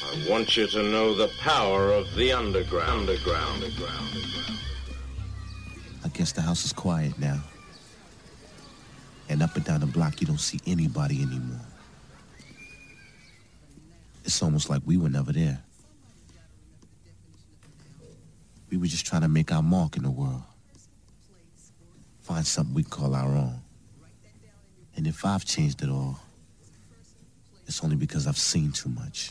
I want you to know the power of the underground. I guess the house is quiet now. And up and down the block, you don't see anybody anymore. It's almost like we were never there. We were just trying to make our mark in the world. Find something we call our own. And if I've changed it all, it's only because I've seen too much.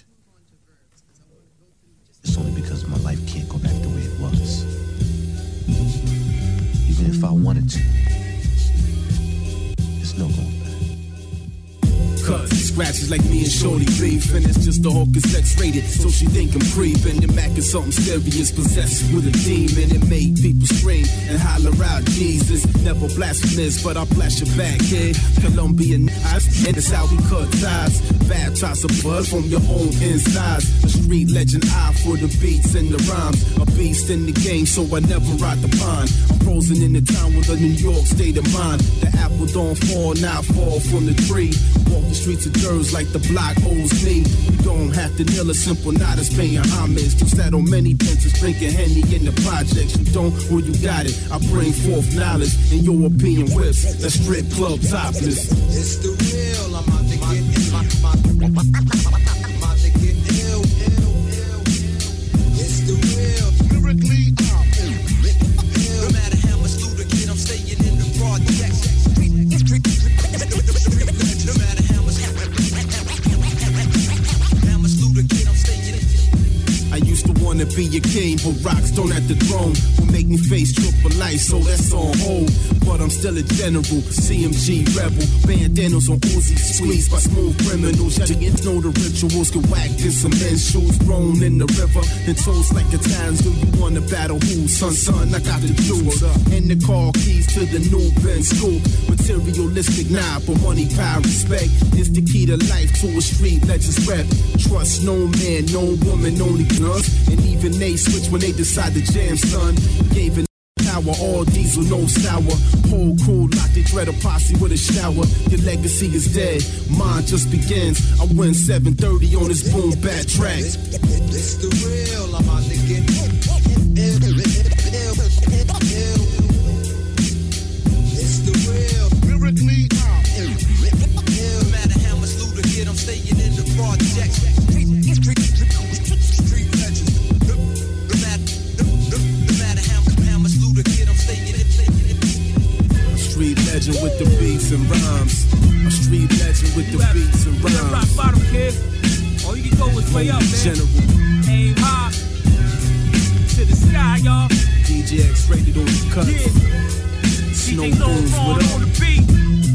It's only because my life can't go back the way it was. Even if I wanted to, there's no going back. Cuz scratches like me and Shorty beef, and it's just the hawk is X-rated, so she think I'm creeping. The Mac is something serious, possessed with a demon. It made people scream and holler out, Jesus. Never blasphemous, but I'll blast your back, kid. Colombian eyes, and it's how we cut ties. Baptize a blood from your own insides. A street legend, eye for the beats and the rhymes. A beast in the game, so I never ride the pine. I'm frozen in the town with a New York state of mind. The apple don't fall, not fall from the tree. Walk the streets of girls like the block owes me. You don't have to kneel, a simple nod is paying homage. To sat on many benches drinking Henny in the projects. You don't, well you got it. I bring forth knowledge and European whips that strip club topless. It's the real, I'm out to get I'm out to get ill. It's the real, lyrically no matter how much loot I get, I'm staying in the projects. No matter how much loot I get, I'm staying in. I used to wanna be a king, but rocks don't at the throne will make me face triple life, so that's on hold. But I'm still a general, CMG rebel. Bandanas on Uzi, squeezed by smooth criminals. You didn't know the rituals get whacked in some men's shoes, thrown in the river, and toast like a times. Do you wanna battle who? Son, I got the juice. In the car keys to the new Benz school. Materialistic, nah, but money, power, respect is the key to life, to a street legends rep. Trust no man, no woman, only guns. And even they switch when they decide to jam, son. Gave it power, all diesel, no sour. Whole crew lock, they dread a posse with a shower. Your legacy is dead, mine just begins. I win 730 on this boom bad track. It's the real, I'm out to get It's the real, lyrically no matter how much loot I get, I'm staying in the projects. Street legends. No matter how much loot I get, I'm staying in. A street legend with the beats and rhymes. A street legend with the beats and rhymes. Rock bottom, kid. All you can go is way up, man. General. Aim high to the sky, y'all. DJ X rated on the cut. Yeah. Snow DJ Booms Lone with on the us. beat.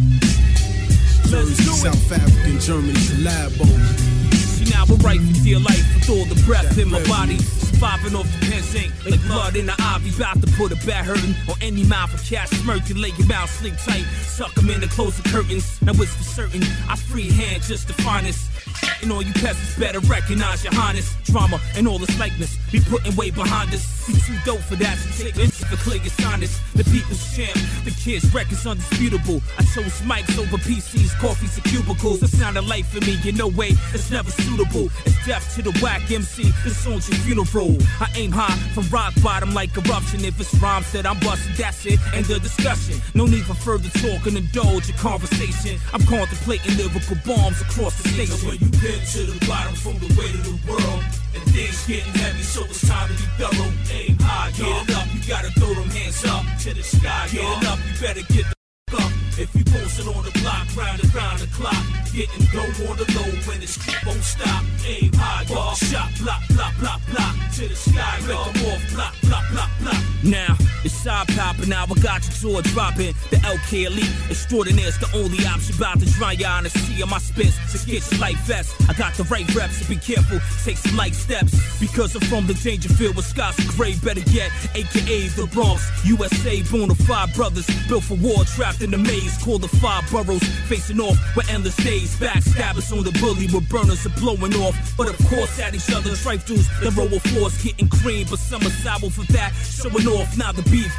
Let's Jersey, do it. South African, Germany, collabo. See now we're right for dear life with all the breath in my body. Surviving off the pen sink like blood in the ivy. About to put a bad hurting on any mouth of cash smirking. Lay your mouth sleep tight. Suck them in to close the curtains. Now it's for certain I freehand just the finest. And all you peasants better recognize your highness. Drama and all its likeness be putting way behind us. We too dope for that, so take it for clear your sinus. The people's champ, the kids' record's undisputable. I chose mics over PCs, coffees, and cubicles. It's not a life for me, you know way, it's never suitable. It's death to the whack MC, this on your funeral. I aim high from rock bottom like eruption. If it's rhymes that I'm busting, that's it, end the discussion. No need for further talk and indulge a conversation. I'm contemplating lyrical bombs across the station. When you get to the bottom from the weight of the world, and things getting heavy, so it's time to be thorough. Aim high, get it up, you gotta throw them hands up to the sky. Get it up, you better get the up. If you posted on the block, round and round the clock, getting go on the low when the street won't stop. Aim high, y'all. Shot, block, block, block, block to the sky, y'all. Make them off, block, block, block, block. Now, it's side popping, now I got your jaw dropping. The LK Elite extraordinaire's the only option. About to dry your honesty on my spins to get your life vest. I got the right reps, so be careful, take some light steps. Because I'm from the Dangerfield, Wisconsin, Gray, better yet, aka the Bronx, USA, bona fide brothers, built for war, trapped in the maze, called the 5 boroughs, facing off with endless days. Backstabbers on the bully with burners are blowing off. But of course, at each other, strife dudes, the roll of floors getting cream, but some are sour for that, showing off. Now the beef gets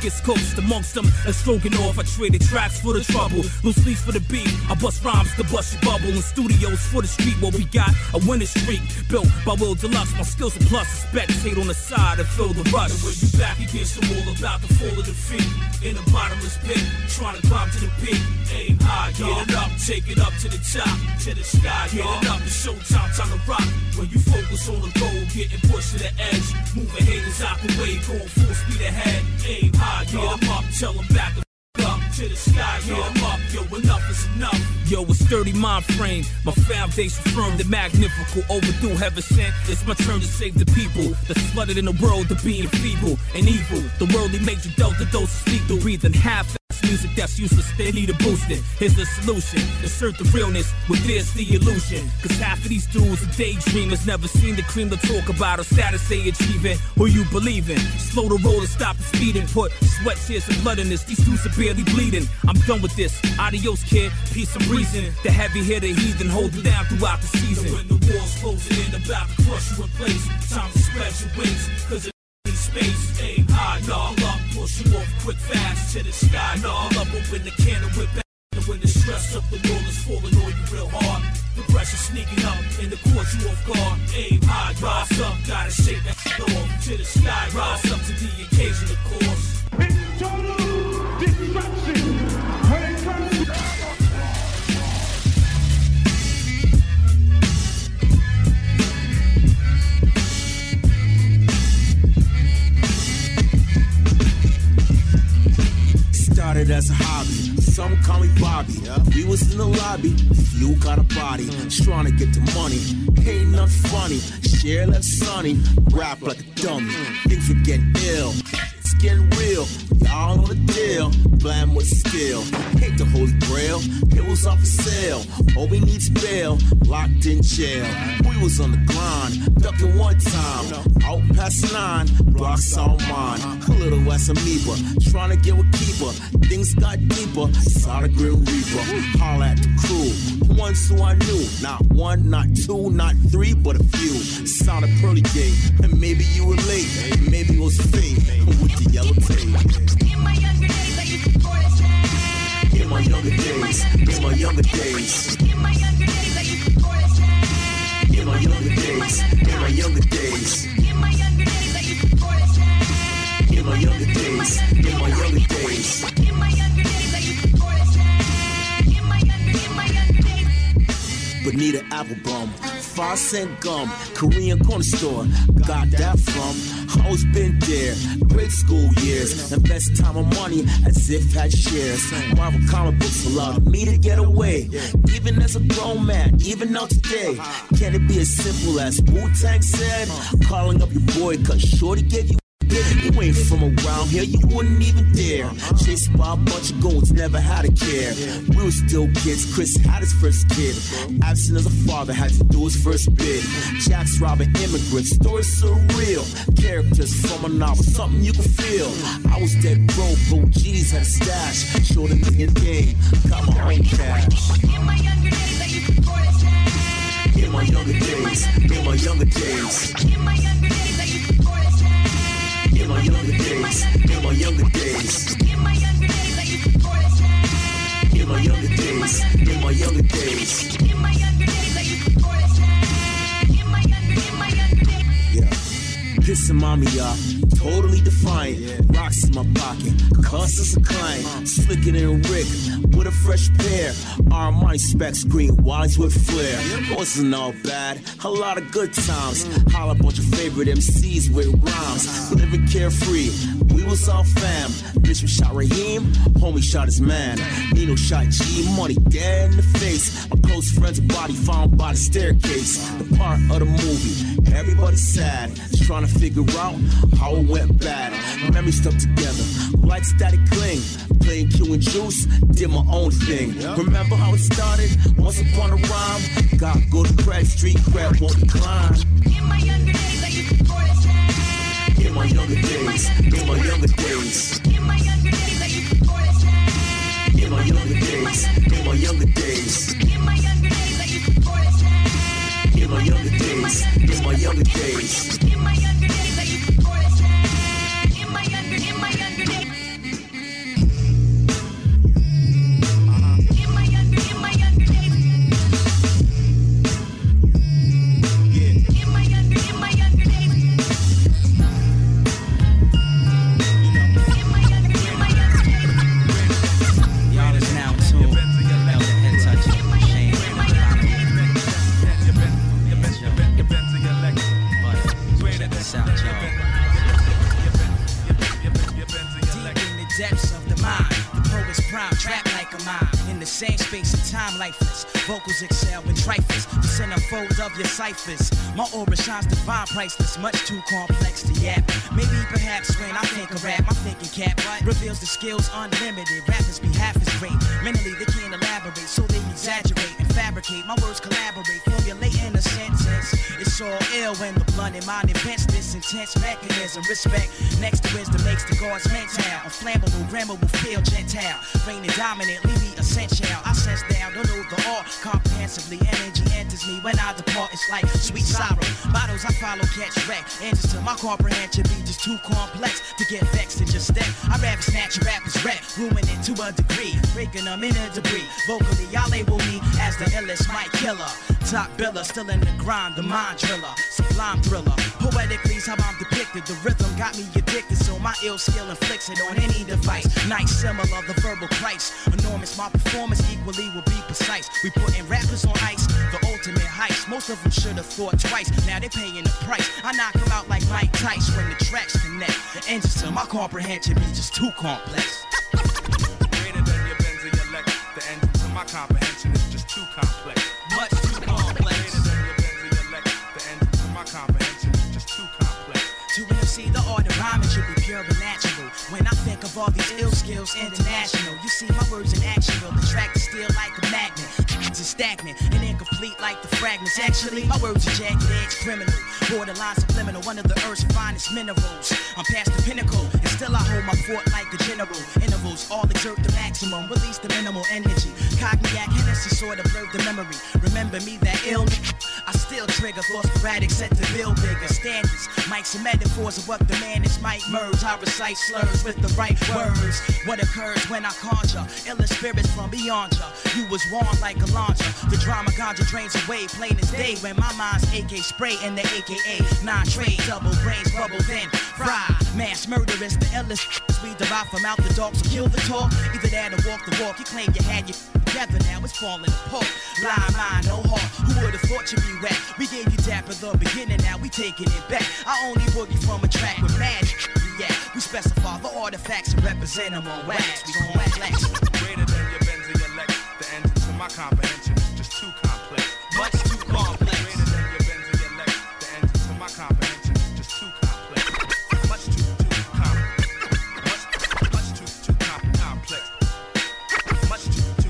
East Coast. Amongst them, and stroking off, I traded tracks for the trouble. Loose sleeves for the beat, I bust rhymes to bust your bubble. In studios for the street, where we got a winning streak. Built by Will Deluxe, my skills are plus. Spectate on the side and feel the rush. And when you back against the wall, about to fall of the feet. In a bottomless pit, trying to climb to the peak. Aim high, get it up, take it up to the top. To the sky, get it up, it's showtime, time to rock. When you focus on the goal, getting pushed to the edge. Moving haters out the way, going full speed ahead. Aim high, get them up, tell them back up to the sky, get them up. Yo, enough is enough. Yo, a sturdy mind frame, my foundation firm, the magnificent, overdue, heaven sent. It's my turn to save the people that's flooded in the world to being feeble and evil. The worldly major delta dose of lethal, breathing half music that's useless, they need a boosting. Here's the solution, insert the realness with this the illusion. Cause half of these dudes are daydreamers, never seen the cream to talk about or status they achieving. Who you believe in? Slow the roll and stop the speeding. Put sweat, tears and blood in this, these dudes are barely bleeding. I'm done with this, adios kid, peace and reason. The heavy hitter heathen hold you down throughout the season. So when the walls closing in, about to crush you in place, time to spread your wings, cause it space, aim high, gnarl up, push you off quick fast to the sky, gnarl up, open the can and whip back. And when the stress of the world is falling on you real hard, the pressure sneaking up and the caught you off guard. Aim high, rise up, gotta shake that off to the sky, rise up to the occasion, of course. It's total destruction when it comes to started as a hobby, some call me Bobby. We was in the lobby, few got a body, trying to get the money. Ain't nothing funny, share left sunny, rap like a dummy. Things were getting ill, it's getting real. Y'all know the deal, blam with skill. Ain't the holy grail, it was off for sale. All we need's bail, locked in jail. We was on the grind, ducking one time. Out past 9, blocks on mine. A little less amoeba, trying to get with keeper. Things got deeper, saw the Grim Reaper. Holla at the crew, ones who I knew. Not one, not two, not three, but a few. Sounded pearly gate, and maybe you were late. Maybe it was fate, with the yellow tape. In my younger days, I used to board a train. In my younger days, in my younger days. In my younger days, I used to board a train. In my younger days, in my younger days. In my younger days, I used to board a train. In my younger days, in my younger days. In my younger days, I used to board a train. In my younger days. Bonita Applebum, 5-cent gum, Korean corner store, got that from. Always been there, great school years, and best time of money as if had shares. Marvel comic books allowed me to get away, even as a grown man, even now today. Can it be as simple as Wu-Tang said? Calling up your boy cause shorty gave you. You ain't from around here, you wouldn't even dare. Chased by a bunch of goons, never had a care. We were still kids, Chris had his first kid. Absent as a father, had to do his first bid. Jack's robbing immigrants, stories surreal. Characters from a novel, something you can feel. I was dead broke, but G's had a stash. Showed a nigga game, got my own cash. In my younger days, I used to board a train. In my younger days, in my younger days. In my younger days, I used to board a train. In my younger days, in my younger days. In my younger days, I used to board a train. In my younger days, in my younger days. In my younger days, I used to board a train. In my younger days. Yeah, pissing mommy off, totally defiant. Rocks in my pocket, cuss a client. Slicking in Rick with a fresh pair. Armani specs, green wines with flair. Wasn't all bad, a lot of good times. Holla bunch of favorite MCs with rhymes. Living carefree, we was all fam. Bitch, we shot Raheem, homie shot his man. Nino shot G Money dead in the face. A close friend's body found by the staircase. The part of the movie, everybody's sad. Just trying to figure out how it went bad. Memories stuck together, like static cling. Playing Q and Juice, did my own thing. Remember how it started? Once upon a rhyme. Gotta go to Craig Street, crab won't decline. In my younger days, I used to board a train. In my younger days, in my younger days. In my younger days, I used to board a train. In my younger days, in my younger days. In my younger days, I used to board a train. In my younger days, in my younger days. In my younger days, I used to board a train. In my younger days. same space and time lifeless. Vocals excel in trifles, the centerfold of your ciphers. My aura shines divine, priceless, much too complex to yap. Maybe perhaps when I think of rap, my thinking cap reveals the skills unlimited. Rappers be half as great. Mentally they can't elaborate, so they exaggerate and fabricate. My words collaborate, formulating a sentence. It's all ill when the blunt in mind invents this intense mechanism. Respect next to wisdom makes the gods mental. Unflammable, grammable, feel gentile. Reigning dominant, leave me essential. I sense down, don't know the art comprehensively. Energy enters me when I depart. It's like sweet sorrow. Bottles I follow, catch wreck. Answers to my comprehension be just too complex to get vexed and just step. I'd rather snatch a rapper's rap, ruminant to a degree, breaking them in a debris. Vocally, y'all label me as the illest mic killer. Top biller, still in the grind, the mind driller, sublime thriller. Poetically, is how I'm depicted. The rhythm got me addicted, so my ill skill inflicts it on any device. Nice, similar, the verbal price. Enormous, my performance equally will be precise. We putting rappers on ice, the ultimate heist. Most of them should have thought twice, now they paying the price. I knock them out like Mike Tyson when the tracks connect. The engines to my comprehension be just too complex. Greater than your Benz or your Lex. The engine to my comprehension is just too complex. Much too complex. Greater than your Benz or your Lex. The engine to my comprehension is just too complex. To MC, the art of rhyming should be pure and natural. When I think of all these ill skills, international. You see my words in action, will attract the steel like a magnet. It's stagnant and incomplete like the fragments. Actually, my words are jagged edge criminal. Borderline subliminal, one of the earth's finest minerals. I'm past the pinnacle, and still I hold my fort like a general. Intervals, all exert the maximum, release the minimal energy. Cogniac, Hennessy sort of blurred the memory. Remember me, that ill I still trigger thoughts sporadic, set to build bigger standards. Mics and metaphors of what the man is might merge. I recite slurs with the right words. What occurs when I conjure illest spirits from beyond ya. You was warm like a launcher. The drama ganja drains away, plain as day. When my mind's AK spray in the AKA. Non-trade, double brains, bubble then fry. Mass murderous, the illest we derive from out the dark. So kill the talk, either that or walk the walk. You claim you had your together, now it's falling apart. Blind mind, no heart. Who would've thought you'd be whack? We gave you dap at the beginning, now we taking it back. I only boogie from a track with mad yeah. We specify the artifacts and represent them on wax. We gon' flex. Greater than your Benz or your Lex. The engine to my comprehension is just too complex. Much too complex. Greater than your Benz or your Lex. The engine to my comprehension is just too complex. Much too complex. Much too complex. Much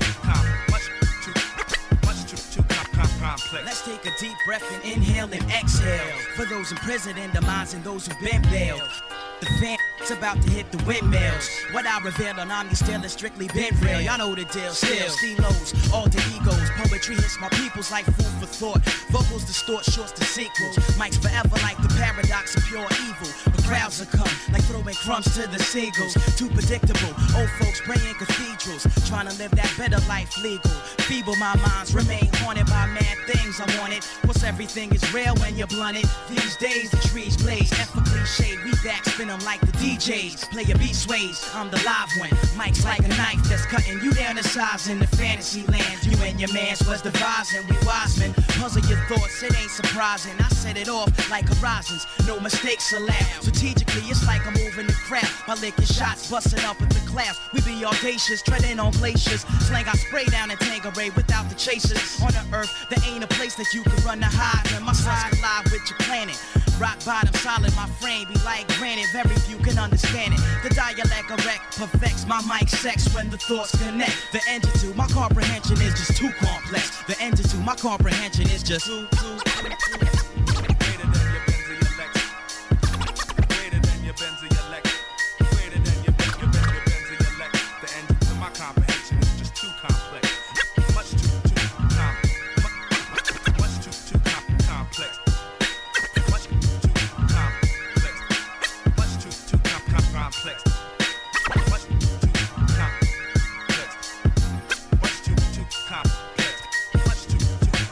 too complex. Let's take a deep breath and inhale and exhale. For those imprisoned in the minds and those who've been bailed. The fan's about to hit the windmills. What I reveal on Omni still is strictly been real. Y'all know the deal. Still, stilos, alter egos. Poetry hits my peoples like food for thought. Vocals distort shorts to sequels. Mics forever like the paradox of pure evil. The crowds will come like throwing crumbs to the seagulls. Too predictable. Old folks praying cathedrals. Trying to live that better life legal. Feeble my minds remain haunted by mad things I wanted. What's everything is real when you're blunted. These days the trees blaze. F for cliche. We back spin them like the DJs. Play a beat sways. I'm the live one. Mike's like a knife that's cutting you down to size in the fantasy land. You and your mans was devising. We wise men. Puzzle your thoughts. It ain't surprising. I set it off like horizons. No mistakes allowed. Strategically, it's like I'm moving the crowd. My licking shots busting up at the clouds. We be audacious, treading on glaciers. Slang I spray down in Tangeray without the chasers. On the earth, there ain't a place that you can run to hide. When my side collide with your planet. Rock bottom solid, my frame be like granite. Very few can understand it. The dialect erect perfects my mic sex when the thoughts connect. The engine to my comprehension is just too complex. The engine to my comprehension is just too. Greater than your Benz or your Lex. Greater than your Benz or your Lex. Greater than your Benz or your Lex. The engine to my comprehension is just too complex. Much too complex. Much too complex. Much too complex. Much too complex. Much too complex. Much too complex. Much too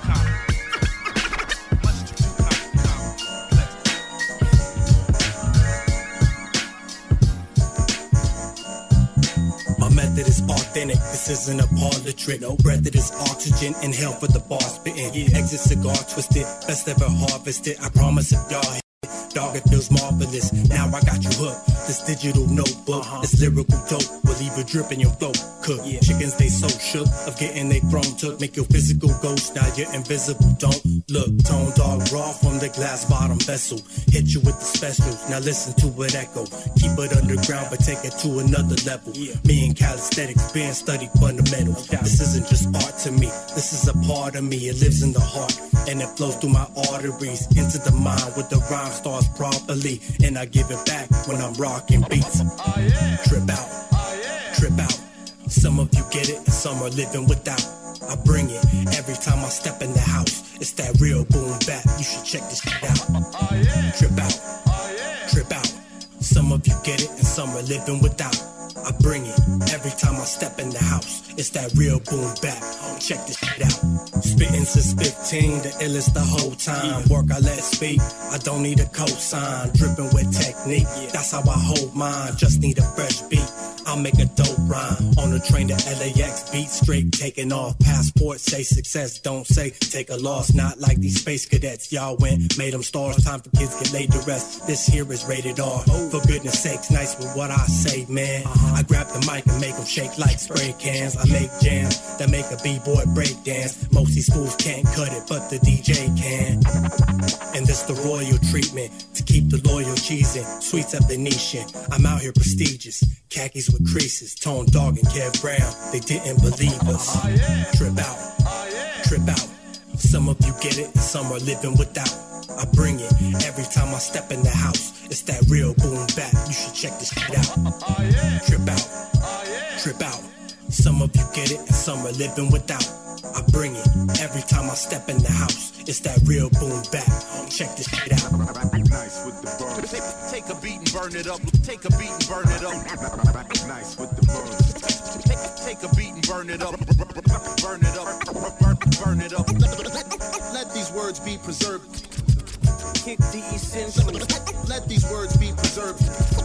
My method is authentic, this isn't a parlor trick. No breath of this oxygen, inhale for the bar spitting. Exit cigar twisted, best ever harvested. I promise if y'all hit it, dog, it feels marvelous. Now I got you hooked. This digital notebook, this lyrical dope will leave a drip in your throat. cook. Chickens, they so shook of getting they throne took. Make your physical ghost, now you're invisible. Don't look, tone dog raw from the glass bottom vessel. Hit you with the specials, now listen to it echo. Keep it underground, but take it to another level. Me and calisthenics, being studied fundamentals. This isn't just art to me, this is a part of me. It lives in the heart, and it flows through my arteries into the mind where the rhyme starts properly. And I give it back when I'm rocking beats. Trip out, trip out. Some of you get it, and some are living without. I bring it every time I step in the house. It's that real boom bap. You should check this shit out. Trip out, trip out. Some of you get it, and some are living without. I bring it every time I step in the house. It's that real boom bap. Check this shit out. Spitting since 15, the illest the whole time. Work I let speak, I don't need a cosign. Dripping with technique, that's how I hold mine. Just need a fresh beat, I'll make a dope rhyme. On the train to LAX, beat straight taking off. Passport say success, don't say take a loss. Not like these space cadets, y'all went, made them stars. Time for kids get laid to rest. This here is rated R. For goodness sakes, nice with what I say, man. I grab the mic and make them shake like spray cans. I make jams that make a b-boy break dance. Most these fools can't cut it, but the DJ can. And this the royal treatment to keep the loyal cheesing. Sweets up the Venetian. I'm out here prestigious. Khakis with creases. Tone Dog and Kev Brown. They didn't believe us. Trip out. Trip out. Some of you get it, and some are living without. I bring it every time I step in the house. It's that real boom bap. You should check this shit out. Trip out. Trip out. Some of you get it, and some are living without. I bring it every time I step in the house. It's that real boom bap. Check this shit out. Nice with the birds. Take a beat and burn it up. Take a beat and burn it up. Nice with the birds. Take a beat and burn it up. Burn it up. Burn it up. Let these words be preserved. Kick the essentials. Let these words be preserved.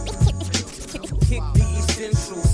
Kick the essentials.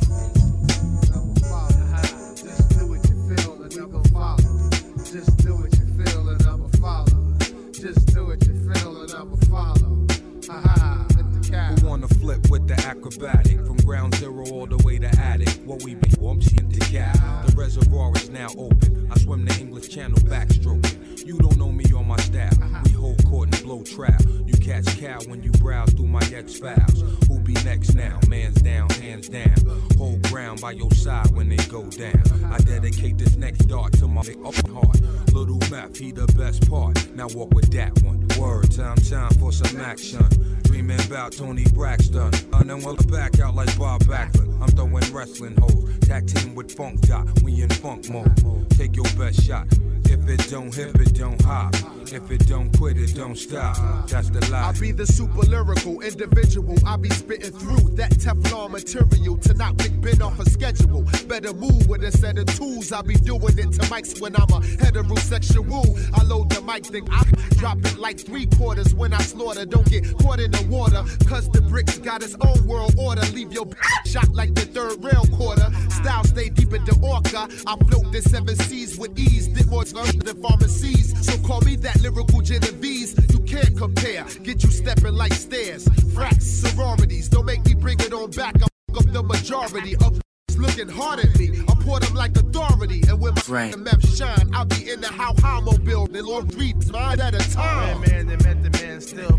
Just do what you feel and I'ma follow. Just do what you feel and I'ma follow. Aha, hit the cap. Who wanna flip with the acrobatic? From ground zero all the way to attic. What we be into cap. The reservoir is now open. I swim the English Channel backstroking. You don't know me or my style. We hold court and blow trap. You catch cow when you browse through my X-Files. Who be next now? Man's down, hands down. Hold ground by your side when they go down. I dedicate this next dart to my open heart. Little Map, he the best part. Now walk with that one. Word, time for some action. Dreaming about Tony Braxton. And then we'll back out like Bob Backlund. I'm throwing wrestling hoes. Tag team with Funk Dot. We in funk mode. Take your best shot. If it don't hip, it don't hop. If it don't quit, it don't stop. That's the lie. I be the super lyrical individual. I be spitting through that Teflon material to knock Big Ben off a schedule. Better move with a set of tools. I be doing it to mics when I'm a heterosexual. I load the mic, then I drop it like 3/4 when I slaughter. Don't get caught in the water, cause the bricks got its own world order. Leave your shot like the third rail quarter. Style stay deep in the orca. I float the 7 seas with ease. Did more than pharmacies. So call me that lyrical Genovese. You can't compare. Get you stepping like stairs. Frats, sororities. Don't make me bring it on back. I fuck up the majority of looking hard at me. I pour them like authority. And when my map shine, I'll be in the how mobile. Then Lord 3 mine at a time. Man, they met the man still.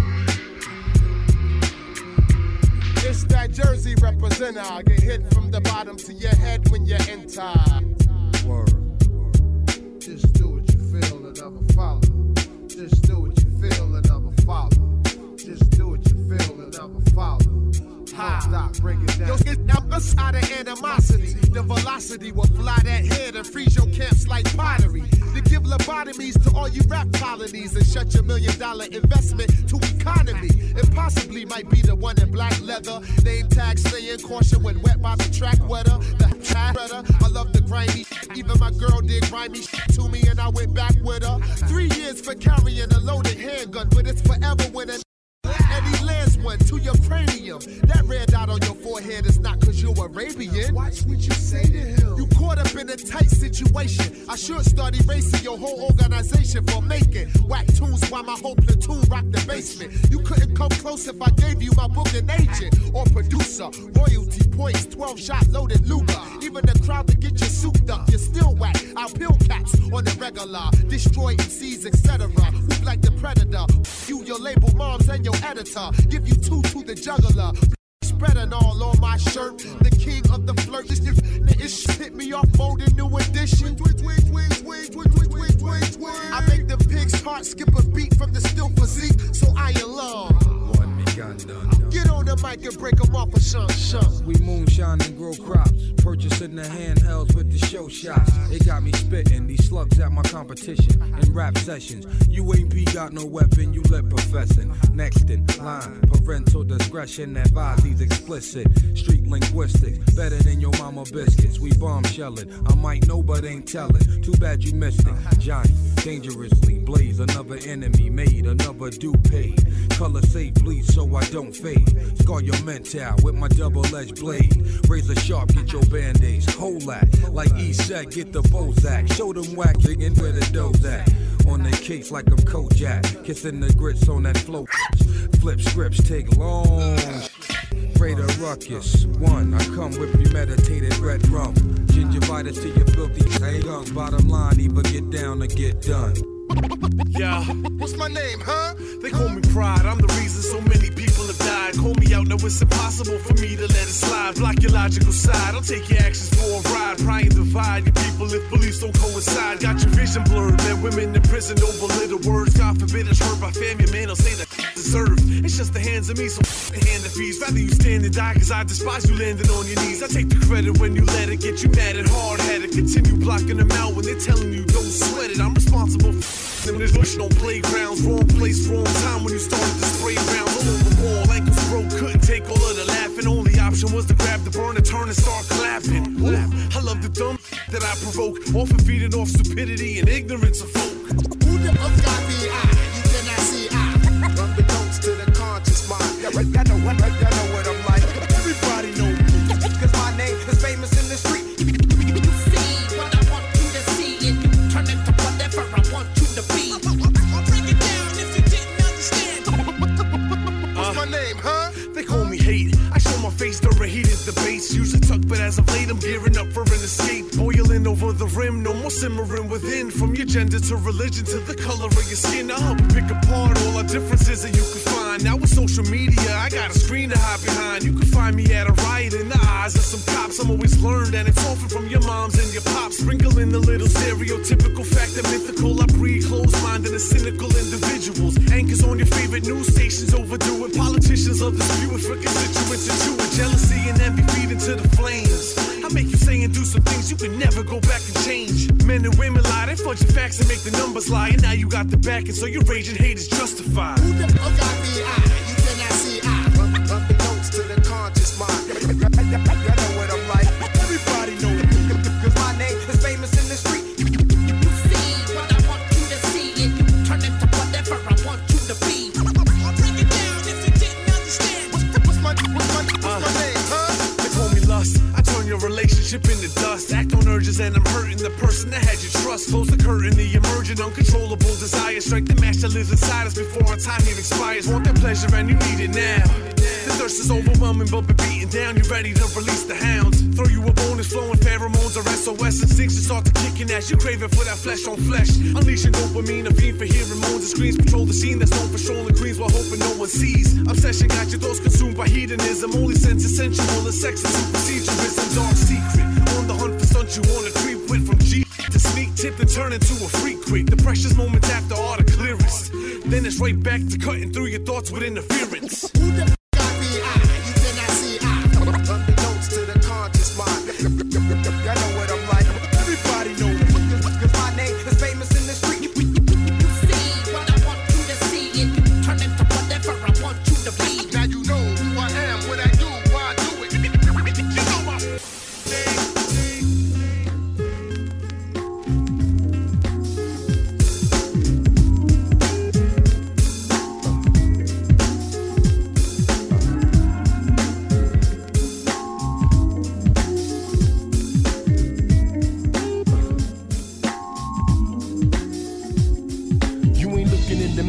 It's that Jersey representer. I get hit from the bottom to your head when you enter. Word. Just do what you feel and I'ma follow. Just do what you feel and I'ma follow. Just do what you feel and I'ma follow. Stop, break it down. Yo, I'm outside of animosity. The velocity will fly that head and freeze your camps like pottery. To give lobotomies to all you rap colonies and shut your $1 million investment to economy. It possibly might be the one in black leather. Name tag saying caution when wet by the track weather. The track weather. I love the grimy. Even my girl did grimy to me and I went back with her. 3 years for carrying a loaded handgun, but it's forever when and he lands one to your cranium. That red dot on your forehead is not cause you're Arabian. Watch what you say to him. You caught up in a tight situation. I should start erasing your whole organization for making whack tunes while my whole platoon rock the basement. You couldn't come close if I gave you my booking agent or producer. Royalty points, 12 shot loaded Luger. Even the crowd to get you souped up, you're still whack. I'll pill cats on the regular, destroy MCs, etc. Move like the predator. You, your label moms, and your editor. Give you two to the juggler. Spreading all on my shirt. The king of the flirt. This hit me off mode in new edition. I make the pig's heart skip a beat from the still physique, so I alarm. Get on the mic and break them off a shunk. We moonshine and grow crops, purchasing the handhelds with the show shots. It got me spitting these slugs at my competition in rap sessions. You ain't got no weapon, you let professing. Next in line, parental discretion, advise these explicit. Street linguistics, better than your mama biscuits. We bombshelling, I might know but ain't telling. Too bad you missed it. Johnny, dangerously blaze another enemy, made another dude paid. Color safe bleed so I don't fade. Scar your mental with my double-edged blade. Razor sharp, get your band-aids. Whole that, like East said, get the Bozak. Show them whack, digging where the dough's at. On the case like I'm Kojak. Kissing the grits on that flow. Flip scripts, take long. Afraid of ruckus. One, I come with premeditated red rum. Gingivitis to your filthy tongue. Bottom line, either get down or get done. Yeah, what's my name, huh? They call me Pride, I'm the reason so many people have died. Call me out, now it's impossible for me to let it slide. Block your logical side, I'll take your actions for a ride. Pry and divide your people if beliefs don't coincide. Got your vision blurred, men, women in prison over little words. God forbid it's hurt by family, man, I'll say that deserved. It's just the hands of me, so hand the fees. Rather you stand and die, cause I despise you landing on your knees. I take the credit when you let it get you mad and hard-headed. Continue blocking them out when they're telling you don't sweat it. I'm responsible for there's bush on playgrounds, wrong place, wrong time when you started to spray rounds all over the wall. Ankles broke, couldn't take all of the laughing. Only option was to grab the burner, turn and start clapping. Ooh, I love the dumb that I provoke, often feeding off stupidity and ignorance of folk. Who the fuck got the eye? You cannot see I. Unbeknownst to the conscious mind. Yeah, I know what I'm like. Everybody knows me, cause my name is famous in the street. You see what I want you to see, and you turn it to whatever I want you to be. I'll break it down if you didn't understand. What's my name, huh? They call me hate. I show my face during heated debates. Usually tucked, but as of late, I'm gearing up for an escape. Boiling over the rim, no more simmering within. From your gender to religion to the color of your skin, I'll help you pick apart all our differences that you can find. Now with social media, I got a screen to hide behind. You can find me at a riot in the eyes of some cops. I'm always learned, and it's often from your moms and your pops. Sprinkling a little stereotypical fact and mythical. I breed closed-minded and cynical individuals. Anchors on your favorite news stations overdoing. Politicians love dispute for constituents and chewing. Jealousy and envy feed into the flames. I make you say and do some things you can never go back and change. Men and women lie, they fudge your facts and make the numbers lie. And now you got the backing, so your rage and hate is justified. Who the fuck got the eye? You cannot see I. Unbeknownst to the conscious mind. You know what I'm like. Everybody knows me, cause my name is famous in the street. You see what I want you to see, and you turn it to whatever I want you to be. I'll break it down if you didn't understand. What's my name, huh? They call me lust. I turn your relationship into dust. Act on urges and I'm hurting the person that had your trust. Close the curtain, the emergent, uncontrollable desire. Strike the match that lives inside us before our time here expires. Want that pleasure and you need it now. The thirst is overwhelming, but be beaten down. You're ready to release the hounds. Throw you a bonus, flowing pheromones or SOS instincts start to kicking as you craving for that flesh on flesh. Unleashing dopamine, a fiend for hearing moans and screams. Patrol the scene that's known for strolling queens while hoping no one sees. Obsession got your thoughts consumed by hedonism. Only sense is sensual as sex and supersedurism. Dark secret, on the hunt for stunt you wanna creep with. From G to sneak tip and turn into a freak quick. The precious moments after are the clearest. Then it's right back to cutting through your thoughts with interference. Who the fuck got the eye? You cannot see I. Unbeknownst to the conscious mind. You know what I'm like. Everybody knows me, cause my name is famous in the street. You see what I want you to see, and you turn it to whatever I want you to be. Now you know who I am, what I do, why I do it. You know my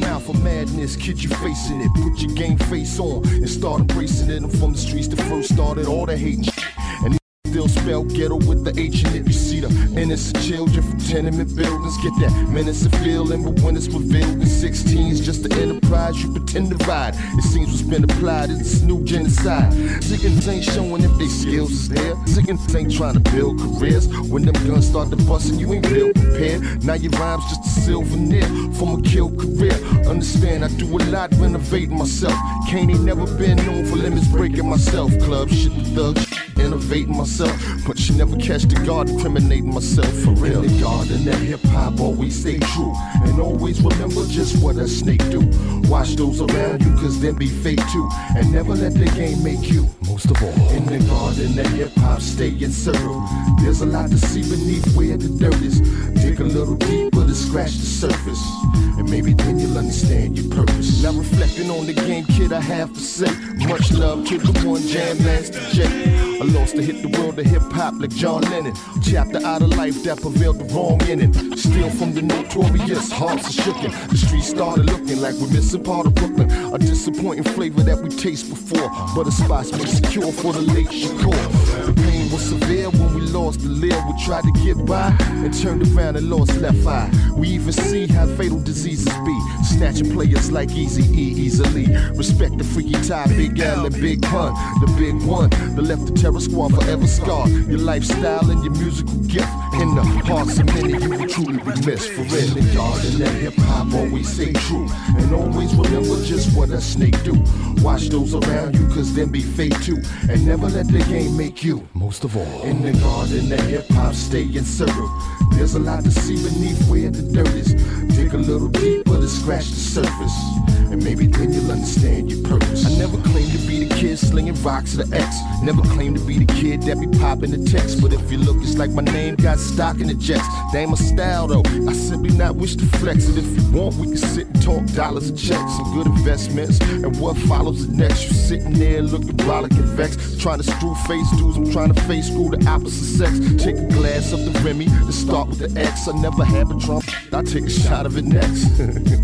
mouth of madness, kid, you facing it. Put your game face on and start embracing it. I'm from the streets that first started all the hating shit. And still spell ghetto with the H in it. You see the innocent children from tenement buildings get that menacing feeling, but when it's revealed in 16's just the enterprise you pretend to ride. It seems what's been applied is this new genocide. Ziggins ain't showing if they skills is there. Ziggins ain't trying to build careers. When them guns start to bustin', you ain't real prepared. Now your rhyme's just a souvenir from a killed career. Understand, I do a lot renovating myself. Kane ain't never been known for limits breaking myself. Club shit, the thug shit, innovating myself. But you never catch the guard incriminating myself for real. In the garden that hip-hop always stay true. And always remember just what a snake do. Watch those around you cause them be fake too. And never let the game make you. Most of all, in the garden that hip-hop stay in circle. There's a lot to see beneath where the dirt is. Dig a little deeper to scratch the surface. And maybe then you'll understand your purpose. Now reflecting on the game, kid, I have to say much love to the one Jam Master Jay. I lost to hit the world of hip-hop like John Lennon. Chapter out of life that prevailed the wrong ending. Still from the notorious, hearts are shooken. The streets started looking like we're missing part of Brooklyn. A disappointing flavor that we taste before. But a spot's been secure for the late Shakur. The pain was severe when we lost the lid. We tried to get by and turned around and lost left eye. We even see how fatal diseases be. Snatching players like Eazy-E easily. Respect the freaky tie, Big L and Big Pun. The big one, the left the terror squad forever scarred. Your lifestyle and your musical gift. In the hearts of many, you will truly be missed. For real, in the garden that hip-hop always stay true. And always remember just what a snake do. Watch those around you cause them be fake too. And never let the game make you. Most of all, in the garden that hip-hop stay in circle. There's a lot to see beneath where the dirt is. Dig a little deeper to scratch the surface. And maybe then you'll understand your purpose. I never claimed to be the kid slinging rocks to the X. Never claimed to be the kid that be popping the text. But if you look, it's like my name got stock in the jets. That ain't my style though. I simply not wish to flex it. If you want, we can sit and talk dollars and checks. Some good investments. And what follows the next? You sitting there looking brolic and vexed. Trying to screw face dudes. I'm trying to face screw the opposite sex. Take a glass of the Remy to start with the X. I never had a Trump. I'll take a shot of it next.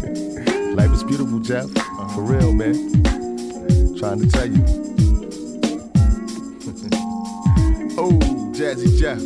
Life is beautiful, Jeff. For real, man. Trying to tell you. Oh, Jazzy Jeff.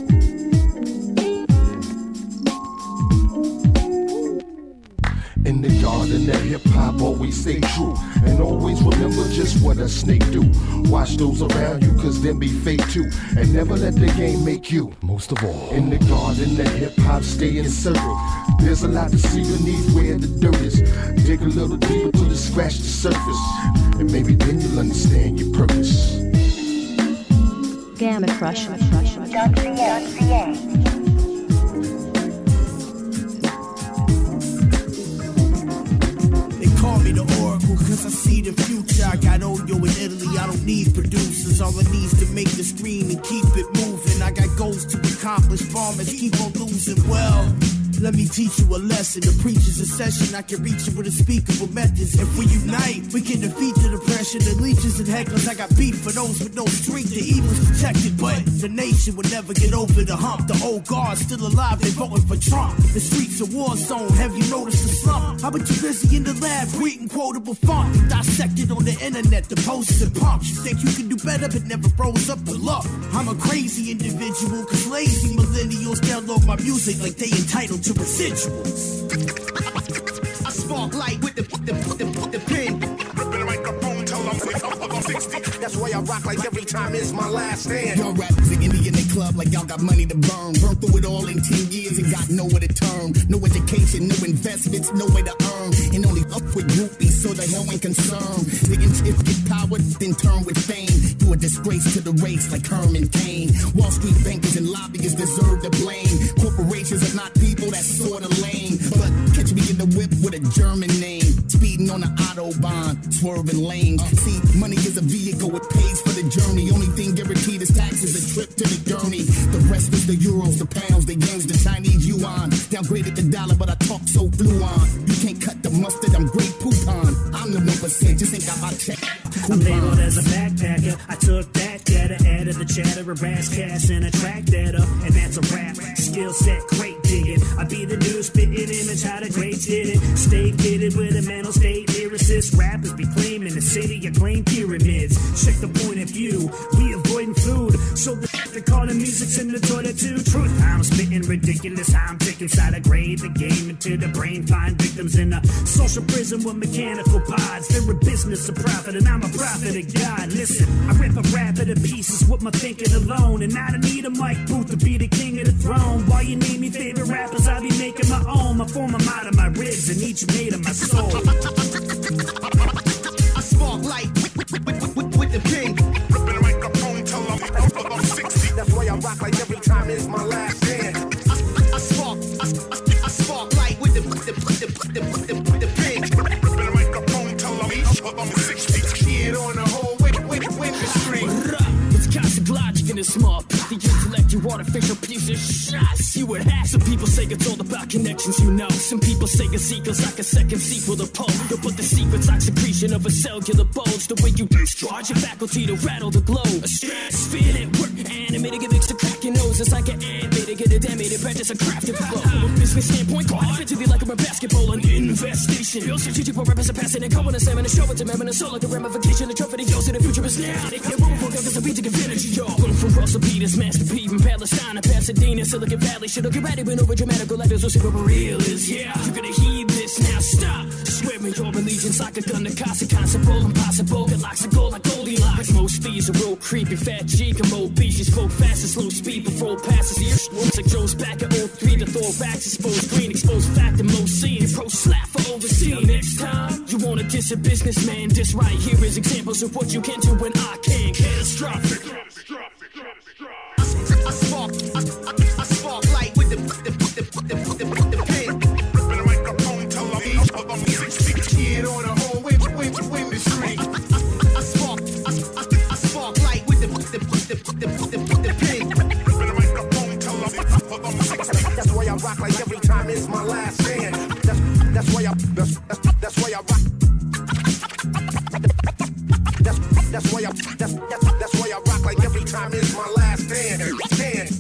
In the garden that hip-hop always stay true. And always remember just what a snake do. Watch those around you cause them be fake too. And never let the game make you. Most of all, in the garden that hip-hop stay in circle. There's a lot to see beneath where the dirt is. Dig a little deeper till you scratch the surface. And maybe then you'll understand your purpose. Gamma Crush. Call me the Oracle, cause I see the future. I got Oyo in Italy, I don't need producers. All I need is to make the screen and keep it moving. I got goals to accomplish, farmers keep on losing. Well, let me teach you a lesson. The preacher's a session, I can reach you with unspeakable methods. If we unite, we can defeat the depression, the leeches and hecklers. I got beef for those with no strength. The evil's protected, but the nation will never get over the hump. The old guard's still alive, they voting for Trump. The streets a war zone, have you noticed the slump? I've been too busy in the lab, reading quotable font. Dissected on the internet, the posters and pumps. You think you can do better, but never rose up to luck. I'm a crazy individual, cause lazy millennials download my music like they entitled to residuals. I spark light with the pen. Ripping the microphone till I'm 60. That's why I rock like every time is my last stand. Y'all rappers in Indy in the club like y'all got money to burn. Burned through it all in 10 years and got nowhere to turn. No education, no investments, no way to earn. And only up with groupies, so the hell ain't concerned. Digging tips, get power, then turn with fame. You a disgrace to the race like Herman Cain. Wall Street bankers and lobbyists deserve the blame. Corporations are not people, that's sort of lame. But catch me in the whip with a German name. Speeding on the Autobahn, swerving lanes. See, money is a vehicle, it pays for the journey. Only thing guaranteed is taxes, a trip to the journey. The rest is the euros, the pounds, the yens, the Chinese yuan. Downgraded the dollar, but I talk so fluent. You can't cut the mustard, I'm great poupon. I'm the 1%, just ain't got my check. I'm labeled as a backpacker. I took that data, add the chatter, a rash cast and a track data, and that's a rap. Skill set, great digging. I be the new spitting image, how the greats did it. Stay fitted with a mental state, lyricist. Rappers be claiming the city, acclaim pyramids. Check the point of view, we avoiding food, so the calling music's in the toilet too. Truth, I'm spitting ridiculous, I'm taking inside a grave, the game into the brain, find victims in a social prison with mechanical pods. They're a business, a profit, and I'm a prophet of God. Listen, I rip a rap to pieces with my thinking alone, and I don't need a mic booth to be the king of the throne. While you name me favorite rappers, I be making my own. I form them out of my ribs, and each made of my soul. I spark light with the pink. Ripping a microphone till I'm 60. That's why I rock like every time it's my last dance. I spark light with the pink. Ripping a microphone till I'm 60. Kid on the whole industry. It's constant logic in this small piece. The intellect, you artificial piece of shit. See what happens. Some people say it's all about connections, you know. Some people say a sequel's like a second sequel to Poe. But the secret's like secretion of a cellular bulge. The way you discharge your faculty to rattle the globe. A stratosphere at work, animated, get mixed to crack your nose. It's like an animated, get a animated, practice a crafted flow. From a business standpoint, quite offensively like I'm a basketball, an infestation. Real strategic, but rappers are passing and going to Sam and a show it to them and a soul like a ramification. The trophy that goes to the future is now. They can't move for because of beat energy, y'all. Going from Russell Peters, Master P, from Palestine, Pasadena, Silicon Valley. Should've get ready when over dramatical letters will see what real is, yeah. You're gonna heed this now, stop. Swearing your allegiance like a gun to Casa, conceivable, impossible. Get locks of gold like Goldilocks. Most fees are real creepy, fat G, come old beast. You spoke fast and slow speed before passes. Ear strokes like Joe's back at 03. The thorax exposed green, exposed fact and most scenes. Pro slap for overseas. Next time you wanna diss a businessman, this right here is examples of what you can do when I can. Catastrophic. I spark light with the pink. Ripping a microphone till I'm 60. Kid on the whole industry. I spark light with the pink. Ripping a microphone till I'm 60. That's why I rock like every time it's my last dance. That's why I rock. That's why I rock like every time it's my last dance.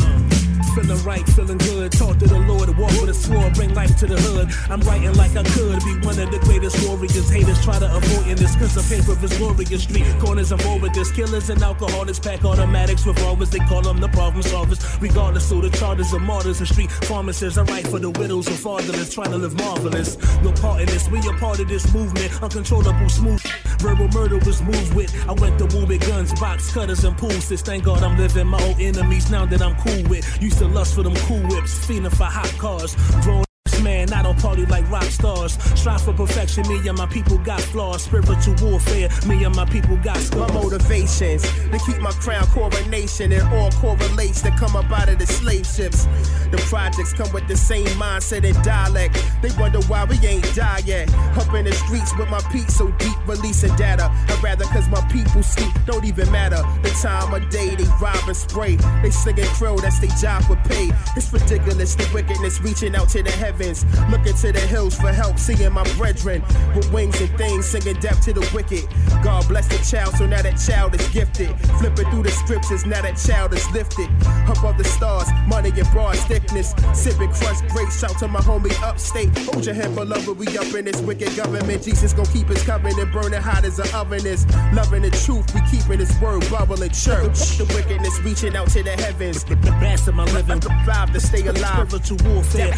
Feeling right, feeling good. Talk to the Lord, walk with a sword, bring life to the hood. I'm writing like I could be one of the greatest warriors. Haters try to avoid in this cause the paper is glorious. Street corners of overdose, killers and alcoholics, pack automatics, revolvers. They call them the problem solvers. Regardless of the charters of martyrs and street pharmacists, I write for the widows and fatherless, trying to live marvelous. No part in this, we a part of this movement. Uncontrollable, smooth. Verbal murder was moved with. I went to war with guns, box cutters, and pool sticks. Thank God I'm living my old enemies now that I'm cool with. Used to lust for them cool whips, fiending for hot cars. Grown man, I don't party like rock stars. Strive for perfection, me and my people got flaws. Spiritual warfare, me and my people got scars. My motivations to keep my crown coronation, and all correlates that come up out of the slave ships. The projects come with the same mindset and dialect. They wonder why we ain't die yet. Up in the streets with my peaks so deep, releasing data. I'd rather cause my people sleep, don't even matter the time of day. They rob and spray, they sling and crow, that's their job for pay. It's ridiculous, the wickedness reaching out to the heavens. Looking to the hills for help, seeing my brethren with wings and things, singing death to the wicked. God bless the child, so now that child is gifted. Flipping through the scriptures, now that child is lifted. Up of the stars, money and broad thickness. Sipping crushed grapes, shout to my homie upstate. Hold your head, beloved, we up in this wicked government. Jesus gon' keep his covenant, burning hot as an oven is. Loving the truth, we keeping his word bubbling. Church, the wickedness reaching out to the heavens. The best of my living, survive to stay alive. Spiritual warfare.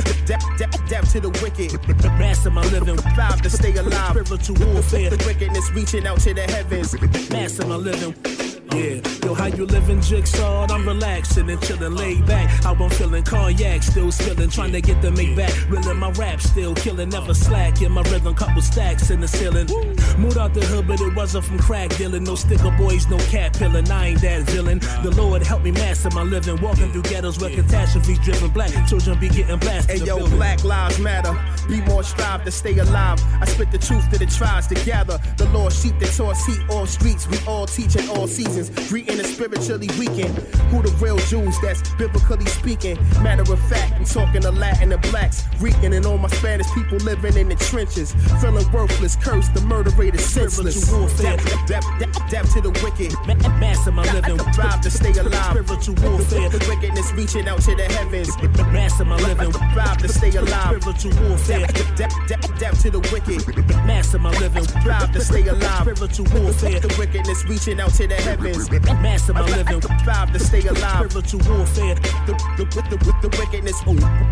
Death to the wicked. The master of my living, survive to stay alive. Spiritual warfare. The wickedness reaching out to the heavens. Master of my living. Yeah, yo, how you living, Jigsaw? I'm relaxing and chilling, laid back. How I'm feeling, cognac still spilling, trying to get the make back. Reeling my rap, still killing, never slack. In my rhythm, couple stacks in the ceiling. Moved out the hood, but it wasn't from crack dealing. No sticker boys, no cat pilling. I ain't that villain. The Lord help me master my living. Walking through ghettos where catastrophes driven. Black children be getting blasted. Hey yo, Black Lives Matter. Be more strive to stay alive. I spit the truth to the tribes together. The Lord sheep that taught heat all streets. We all teach in all seasons. situations, greeting and spiritually weakened. Who the real Jews that's biblically speaking? Matter of fact, I'm talking to Latin and blacks, reeking, and all my Spanish people living in the trenches, feeling worthless, cursed, the murder rate is senseless. Dap to the wicked, master my living, drive to stay alive. Spiritual warfare, the wickedness reaching out to the heavens. Master my living, drive to stay alive. Spiritual warfare, dap to the wicked, master my living, drive to stay alive. Spiritual warfare, the wickedness reaching out to the heavens. Master my living, drive to stay alive. Spiritual warfare, the wickedness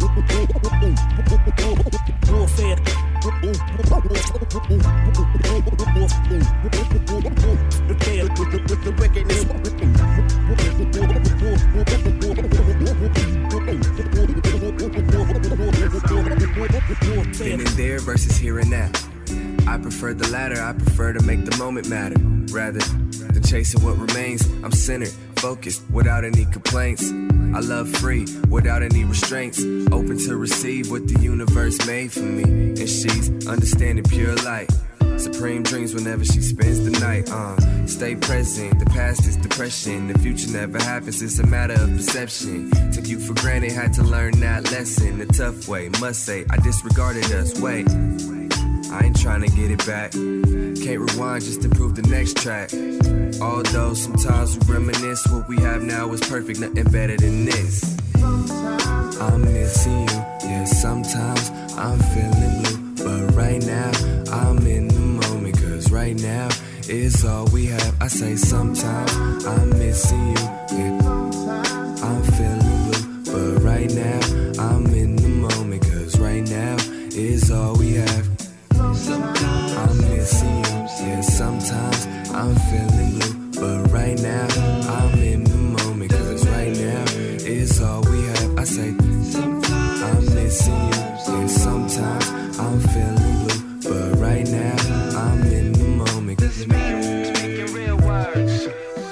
warfare. The wickedness. Been in there versus here and now. I prefer the latter, I prefer to make the moment matter. Rather than chasing what remains, I'm centered, focused, without any complaints. I love free, without any restraints. Open to receive what the universe made for me. And she's understanding pure light. Supreme dreams whenever she spends the night. Stay present, the past is depression. The future never happens, it's a matter of perception. Took you for granted, had to learn that lesson the tough way. Must say, I disregarded us, wait. I ain't trying to get it back. Can't rewind, just improve the next track. Although sometimes we reminisce, what we have now is perfect, nothing better than this. I'm missing you, yeah, sometimes I'm feeling blue. But right now, I'm in the moment, cause right now is all we have. I say sometimes I'm missing you, yeah, I'm feeling blue. But right now, I'm in the moment, cause right now is all we have. I'm missing you, yeah, sometimes I'm feeling blue. But right now, I'm in the moment, cause right now is all we have. I say, I'm missing you, yeah, sometimes I'm feeling blue. But right now, I'm in the moment. Speaking real words.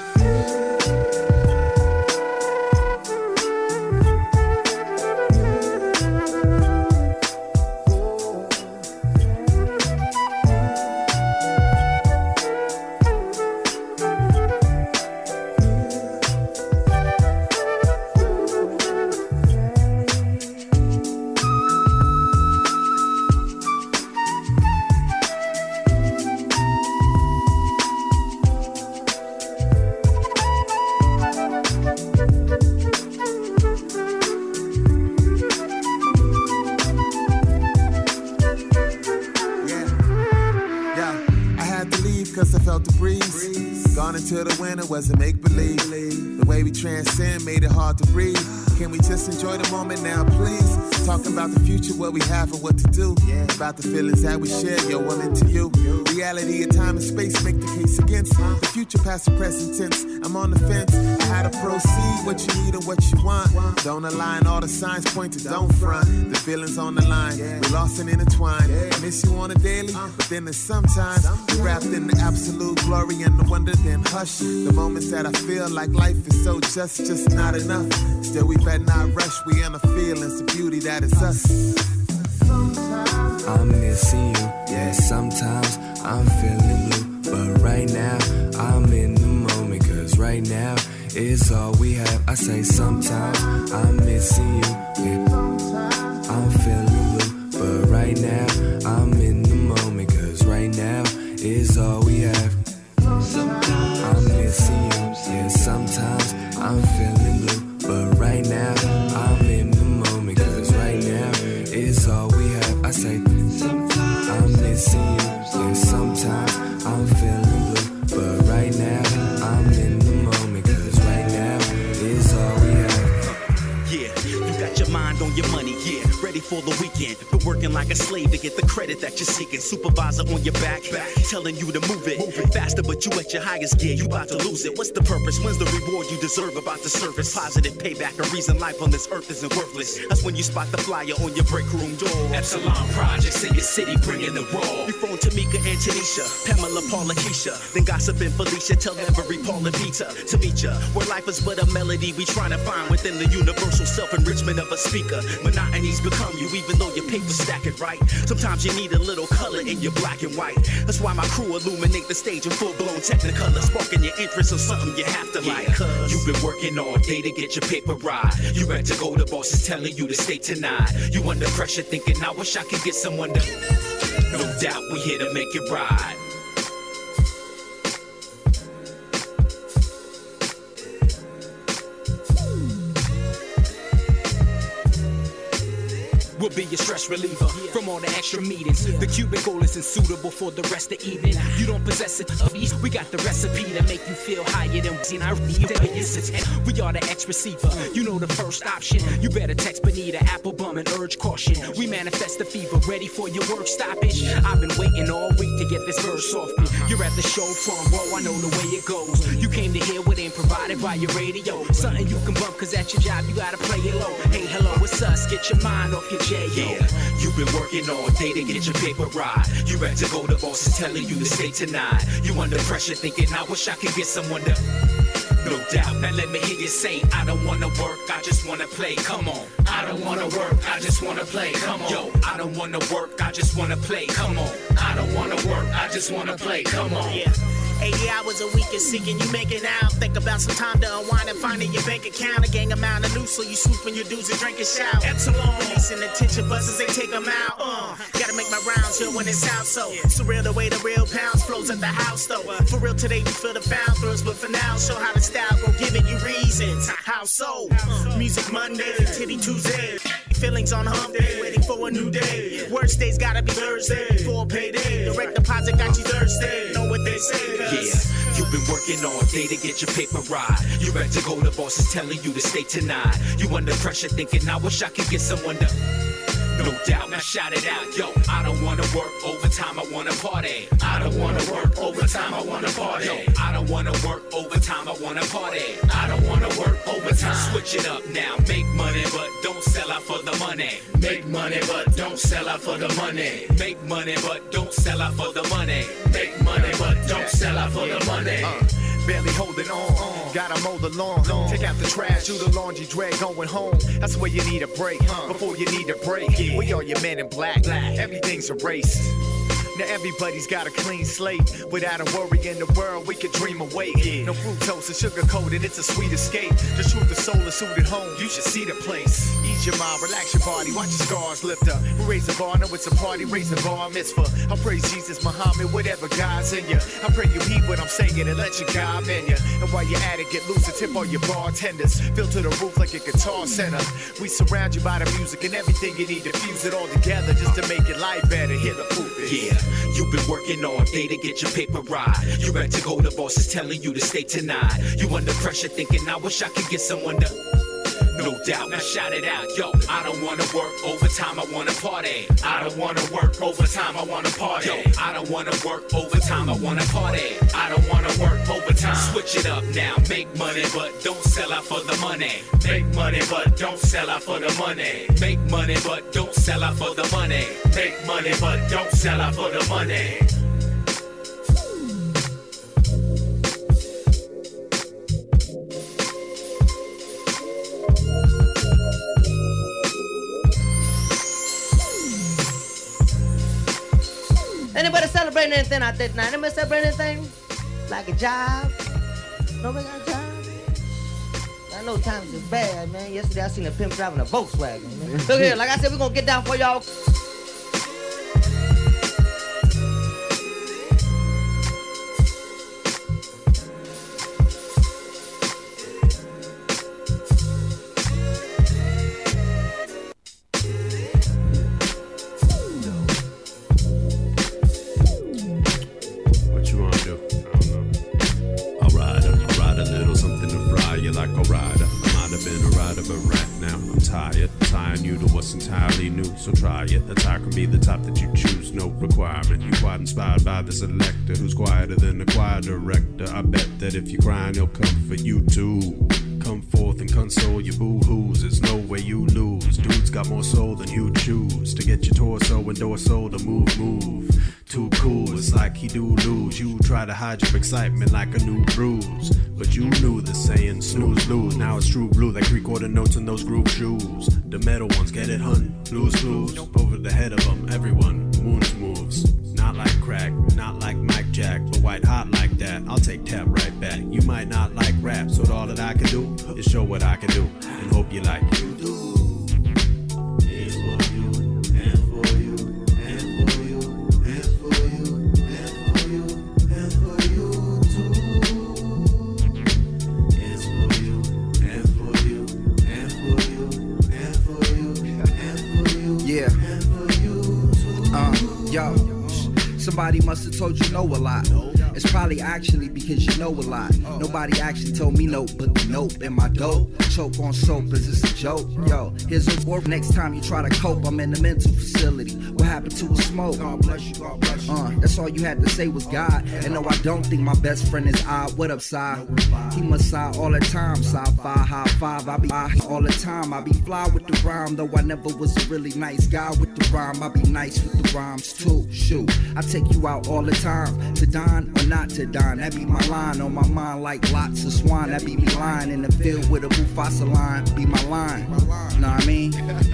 Wasn't make-believe. The way we transcend made it hard to breathe. Can we just enjoy the moment now, please? Talking about the future, what we have and what to do. About the feelings that we share, yo, I'm into you. Reality of time and space make the case against the future, past the present tense. I'm on the fence. How to proceed, what you need and what you want. Don't align, all the signs point to don't front. The feelings on the line, we're lost and intertwined. I miss you on a daily, but then there's sometimes we're wrapped in the absolute glory and the wonder, then hush. The moments that I feel like life is so just not enough. Still we better not rush, we in the feelings, the beauty that is us. I'm missing you, yeah, sometimes I'm feeling blue. But right now, I'm in the moment, cause right now is all we have. I say sometimes I'm missing you, yeah, I'm feeling blue. But right now, I'm in the moment, cause right now is all we have. I'm missing you, yeah, sometimes I'm feeling blue. But right now, I'm in the moment, cause right now is all we have. I say, I'm missing you, yeah, sometimes I'm feeling blue. But right now, I'm in the moment, cause right now is all we have. Yeah, you got your mind on your money, yeah, ready for the weekend. Been working like a slave to get the credit that you're seeking. Supervisor on your back, telling you to move it faster, but you at your highest gear, you about to lose it. What's the purpose? When's the reward you deserve about the service? Positive payback, a reason life on this earth isn't worthless. That's when you spot the flyer on your break room door. Epsilon Projects in your city, bringing the raw. You phone Tamika and Tanisha, Pamela, Paula, Keisha, then Gossip and Felicia, tell every Paul and Peter to meet ya. Where life is but a melody we trying to find within the universal self-enrichment of a speaker. Monotony's become you even though your paper's stacking right. Sometimes you need a little color in your black and white. That's why my crew illuminate the stage in full-blown technicolor, sparking your interest in something you have to like. You've been working all day to get your paper right. You ready to go, the boss is telling you to stay tonight. You under pressure thinking, I wish I could get someone to... No doubt we here to make it right. We'll be your stress reliever from all the extra meetings. The cubicle isn't suitable for the rest of the evening. You don't possess it, we got the recipe to make you feel higher than I read. We are the X receiver. You know the first option. You better text Benita Applebum and urge caution. We manifest the fever, ready for your work stoppage. I've been waiting all week to get this verse off me. You're at the show front row, I know the way it goes. You came to hear what ain't provided by your radio. Something you can bump, cause at your job you gotta play it low. Hey, hello, it's us, get your mind off your yeah, you've been working all day to get your paper right. You ready to go, the boss is telling you to stay tonight. You under pressure thinking, I wish I could get someone to... No doubt, now let me hear you say, I don't wanna work, I just wanna play, come on. I don't wanna work, I just wanna play, come on. Yo, I don't wanna work, I just wanna play, come on. I don't wanna work, I just wanna play, come on. Yeah. 80 hours a week is seeking you make it out. Think about some time to unwind and find in your bank account. A gang amount of loose, so you swoop in your dudes and drink and shout. Epsilon, releasing attention buses, they take them out. Gotta make my rounds here when it's out, so surreal the way the real pounds flows at the house, though. For real today, we feel the foul thrills, but for now, show how the style go giving you reasons. How so? Music Monday, Titty Tuesday. Feelings on hump day, waiting for a new day. Worst days gotta be Thursday, before payday. Direct deposit got you Thursday, know what they say. Yeah, you've been working all day to get your paper right. You ready to go, the boss is telling you to stay tonight. You under pressure thinking, I wish I could get someone to... No doubt, now shout it out, yo. I don't wanna work overtime, I wanna party. I don't wanna work overtime, I wanna party. Yo, I don't wanna work overtime, I wanna party. I don't wanna work overtime. Switch it up now, make money, but don't sell out for the money. Make money, but don't sell out for the money. Make money, but don't sell out for the money. Make money, but don't sell out for the money. Barely holding on, gotta mow the lawn. Take out the trash, do the laundry, drag going home. That's where you need a break, before you need a break. We are your men in black, everything's erased. Now everybody's got a clean slate. Without a worry in the world, we can dream awake. No fructose and sugar coated, it's a sweet escape. The truth is soul is suited home, you should see the place. Ease your mind, relax your body, watch your scars lift up. We raise the bar, know it's a party, raise the bar mitzvah. I praise Jesus, Muhammad, whatever God's in you. I pray you heed what I'm saying and let your God in you. And while you're at it, get loose and tip all your bartenders. Fill to the roof like a guitar center. We surround you by the music and everything you need to fuse it all together just to make your life better. Hear the proof is. Yeah. You've been working all day to get your paper right. You ready to go, the boss is telling you to stay tonight. You under pressure thinking, I wish I could get someone to... No doubt, now shout it out, yo. I don't wanna work overtime, I wanna party. I don't wanna work overtime, I wanna party. Yo, I don't wanna work overtime, I wanna party. I don't wanna work overtime. Switch it up now, make money, but don't sell out for the money. Make money, but don't sell out for the money. Make money, but don't sell out for the money. Make money, but don't sell out for the money. Anybody celebrating anything out there tonight? Anybody celebrating anything? Like a job? Nobody got a job? I know times is bad, man. Yesterday I seen a pimp driving a Volkswagen, man. Look here, like I said, we're gonna get down for y'all. So try it, the top can be the top that you choose, no requirement. You quite inspired by the selector who's quieter than the choir director. I bet that if you're crying, he'll comfort you too. Come forth and console your boo-hoos. There's no way you lose. Dudes got more soul than you choose. To get your torso and dorsal to move. Too cool, it's like he do lose. You try to hide your excitement like a new bruise. But you knew the saying, snooze, lose. Now it's true blue, like 3/4 notes in those groove shoes. The metal ones, get it, hun? Blues, blues. Over the head of them, everyone moves. Not like crack, not like Mike Jack, but white hot like that. I'll take tap right back. You might not like rap, so all that I can do is show what I can do and hope you like it. Yo, somebody must have told you no a lot. It's probably actually because you know a lot. Nobody actually told me no, but the nope in my dope. Choke on soap, is this a joke? Yo, here's a word. Next time you try to cope, I'm in the mental facility. What happened to a smoke? God bless you, God bless you. That's all you had to say was God. And no, I don't think my best friend is odd. What up, Si? He must sigh all the time. Sci-fi, high five. I be high all the time. I be fly with the rhyme, though I never was a really nice guy with the rhyme. I be nice with the rhymes too. Shoot, I take you out all the time. To dine or not to dine, that be my line on my mind like lots of swine. That be me lying in the field with a Mufasa line. Be my line. Know what I mean?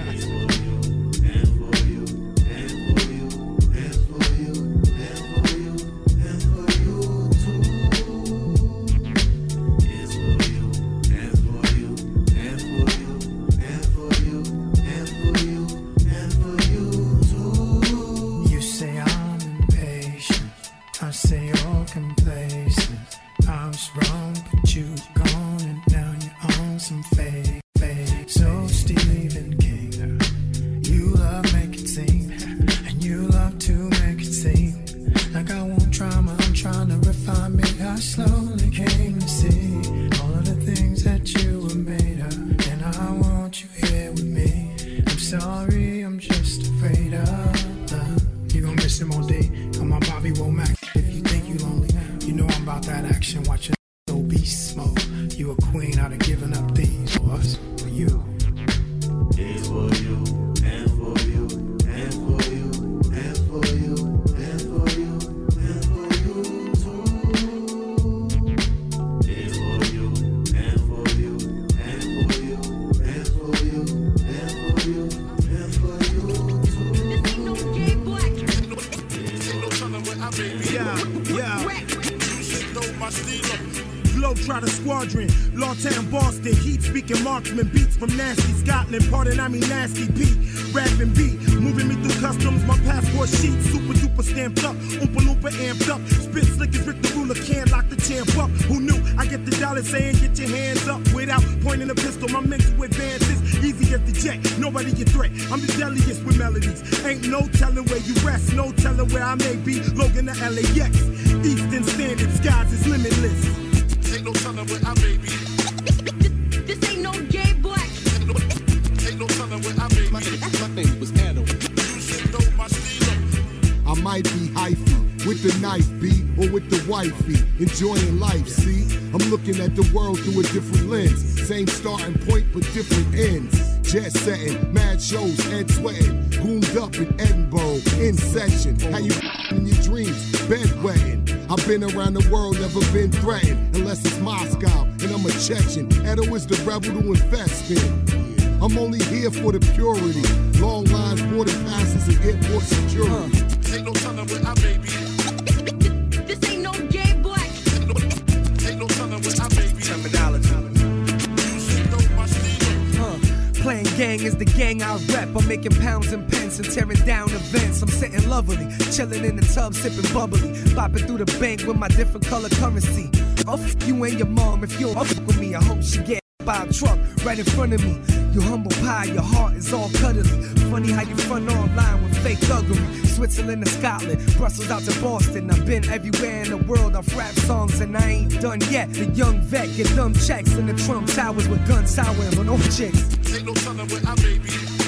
Say you're complacent. I was wrong, but you gone, and now you're on some fake. So Stephen King, you love make it seem, and you love to make it seem like I won't try, I'm trying to refine me. I slowly came to see all of the things that you were made of, and I want you here with me. I'm sorry, I'm just afraid of you gon' miss him all day. Come on, Bobby Womack. You know I'm about that action, watch your old beast smoke. You a queen, I'd have given up these for us, for you. It's for you, and for you, and for you, and for you, and for you, and for you too. It's for you, and for you, and for you, and for you, and for you, and for you too. Yeah. Globetrotter Squadron, Lawtown, Boston, heat speaking marksman, beats from nasty Scotland, pardon I mean nasty Pete, rapping beat, moving me through customs, my passport sheet, super duper stamped up, Oompa Loompa amped up, spit slick as Rick the Ruler, can't lock the champ up, who knew, I get the dollar saying get your hands up, without pointing a pistol, my mental advances, easy as the jet, nobody your threat, I'm the deadliest with melodies, ain't no telling where you rest, no telling where I may be, Logan to LAX, Eastern Standard, skies is limitless. Ain't no telling where I may be. This ain't no gay black. Ain't no telling where I may be. My name was Adam. You should know my stilo. I might be hyphy with the knife B or with the wifey, enjoying life, see? I'm looking at the world through a different lens. Same starting point but different ends. Jet setting, mad shows, head sweating, gooned up in Edinburgh, in session. How you in your dreams, bedwetting. I've been around the world, never been threatened, unless it's Moscow, and I'm a Chechen. Edo is the rebel to invest in. I'm only here for the purity, long lines, border passes, and airport security. Ain't no telling where I may be. This ain't no gay black. Ain't no telling where I may be. Terminology. You should know my stilo. Playing gang is the gang I rep. I'm making pounds and pence and tearing down events. I'm sitting lovely, chilling in the tub, sipping bubbly, bopping through the bank with my different color currency. I'll f you and your mom if you don't f with me. I hope she get by a truck right in front of me. You humble pie, your heart is all cuddly. Funny how you front online with fake thuggery. Switzerland to Scotland, Brussels out to Boston. I've been everywhere in the world off rap songs and I ain't done yet. The young vet get dumb checks in the Trump towers with guns souring on old chicks. Ain't no telling where I may be.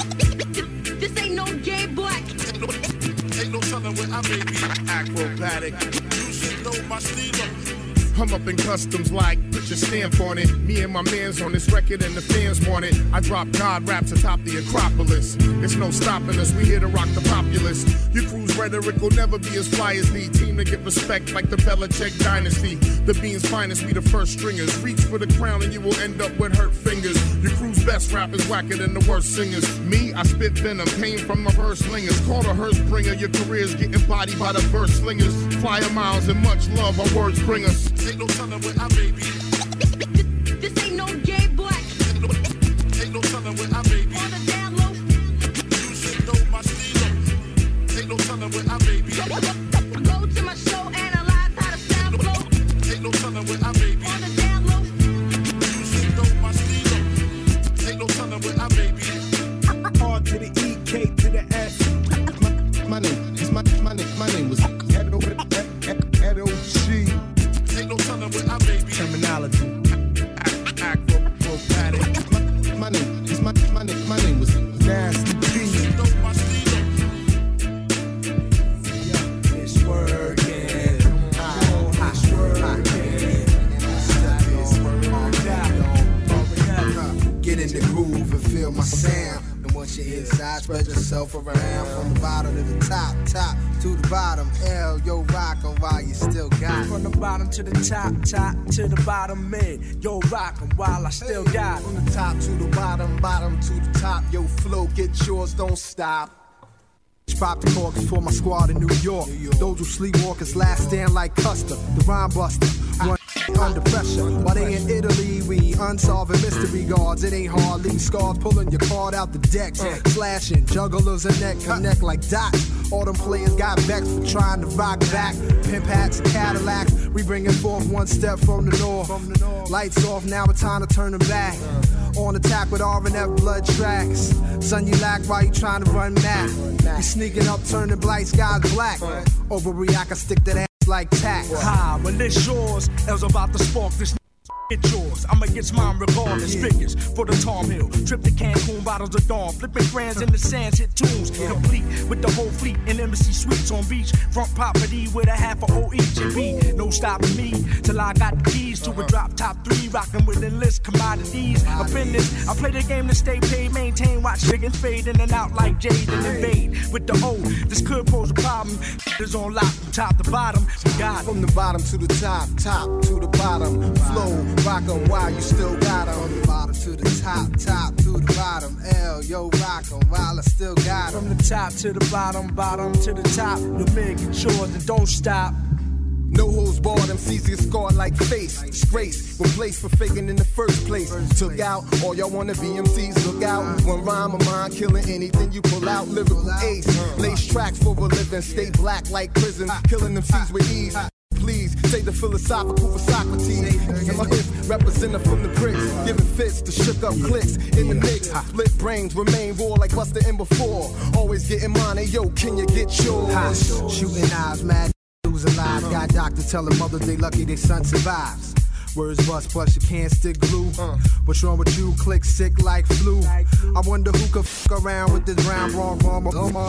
This ain't no gay black. Ain't no telling where I may be. Acrobatic. You should know my stilo. I'm up in customs like, put your stamp on it. Me and my mans on this record and the fans want it. I drop God raps atop the Acropolis. There's no stopping us, we here to rock the populace. Your crew's rhetoric will never be as fly as me. Team to get respect like the Belichick dynasty. The Beans finest, we the first stringers. Reach for the crown and you will end up with hurt fingers. Your crew's best rappers whacker than the worst singers. Me, I spit venom, pain from the verse slingers. Call the hearse bringer, your career's getting bodied by the verse slingers. Flyer miles and much love, our words bring us. Ain't no telling where I may be. This ain't no gay black. Ain't no telling where I may be. On the down low. You should know my stilo. Ain't no telling where I may be. Go to my show, analyze how the sound flow. Ain't no telling where I may be. On the down low. You should know my stilo. Ain't no telling where I may be. R to the E, K to the S. My name was Edo G. Ain't no telling where I may be. Terminology. Acrobatic. My name was Nasty B. It's working. It's working. Get in the groove and feel my sound. And once you're inside, spread yourself around from the bottom to the top, top to the bottom. Hell, yo, rockin' while you still got it. From the bottom to the top, top to the bottom, mid. Yo, rockin' while I still got it. From the top to the bottom, bottom to the top. Yo, flow, get yours, don't stop. Pop the corks for my squad in New York. Those who sleepwalkers last stand like Custer, the rhyme buster. Run under pressure. While they in Italy, we unsolving mystery guards. It ain't hard, leave scars pulling your card out the decks. Slashing, jugglers and neck connect like dots. All them players got vexed for trying to rock back. Pimp hats and Cadillacs, we bringing forth one step from the north. Lights off, now it's time to turn them back. On attack with R&F blood tracks. Son, you lack while you trying to run mad. You sneaking up, turning blight skies black. Overreact, I stick that ass like tax. Ha, when it's yours, L's about to spark this. Get yours, I'ma get mine regardless. Figures for the Tom Hill. Trip to Cancun, bottles of Dawn. Flipping grands in the sands, hit tunes. Complete with the whole fleet in embassy suites on beach. Front property with a half a O each. And be no stopping me till I got the keys to a drop top 3. Rocking with enlist commodities. Up in this, I play the game to stay paid. Maintain, watch niggas fade in and out like Jade and invade. With the O, this could pose a problem. It's on lock from top to bottom. We got it. From the bottom to the top, top to the bottom. Flow, rock 'em while you still got 'em. From the bottom to the top, top to the bottom. L, yo, rock 'em while I still got 'em. From the top to the bottom, bottom to the top. The man get yours and don't stop. No holds barred, MCs get scarred like face. Disgrace, replaced for faking in the first place. Took out, all y'all wanna be MCs, look out. One rhyme of mine, killing anything you pull out. Lyrical ace, lace tracks for a living. Stay black like prison, killing MCs with ease. Please, say the philosophical for Socrates. And my hits representative from the bricks. Giving fits to shook up clicks in the mix. Split brains remain raw like Busta in before. Always getting mine, hey yo, can you get yours? Shooting eyes, mad who's alive. Got doctor telling mother they lucky their son survives. Words bust, plus you can't stick glue. What's wrong with you? Click sick like flu. I wonder who could f around with this round wrong bomber.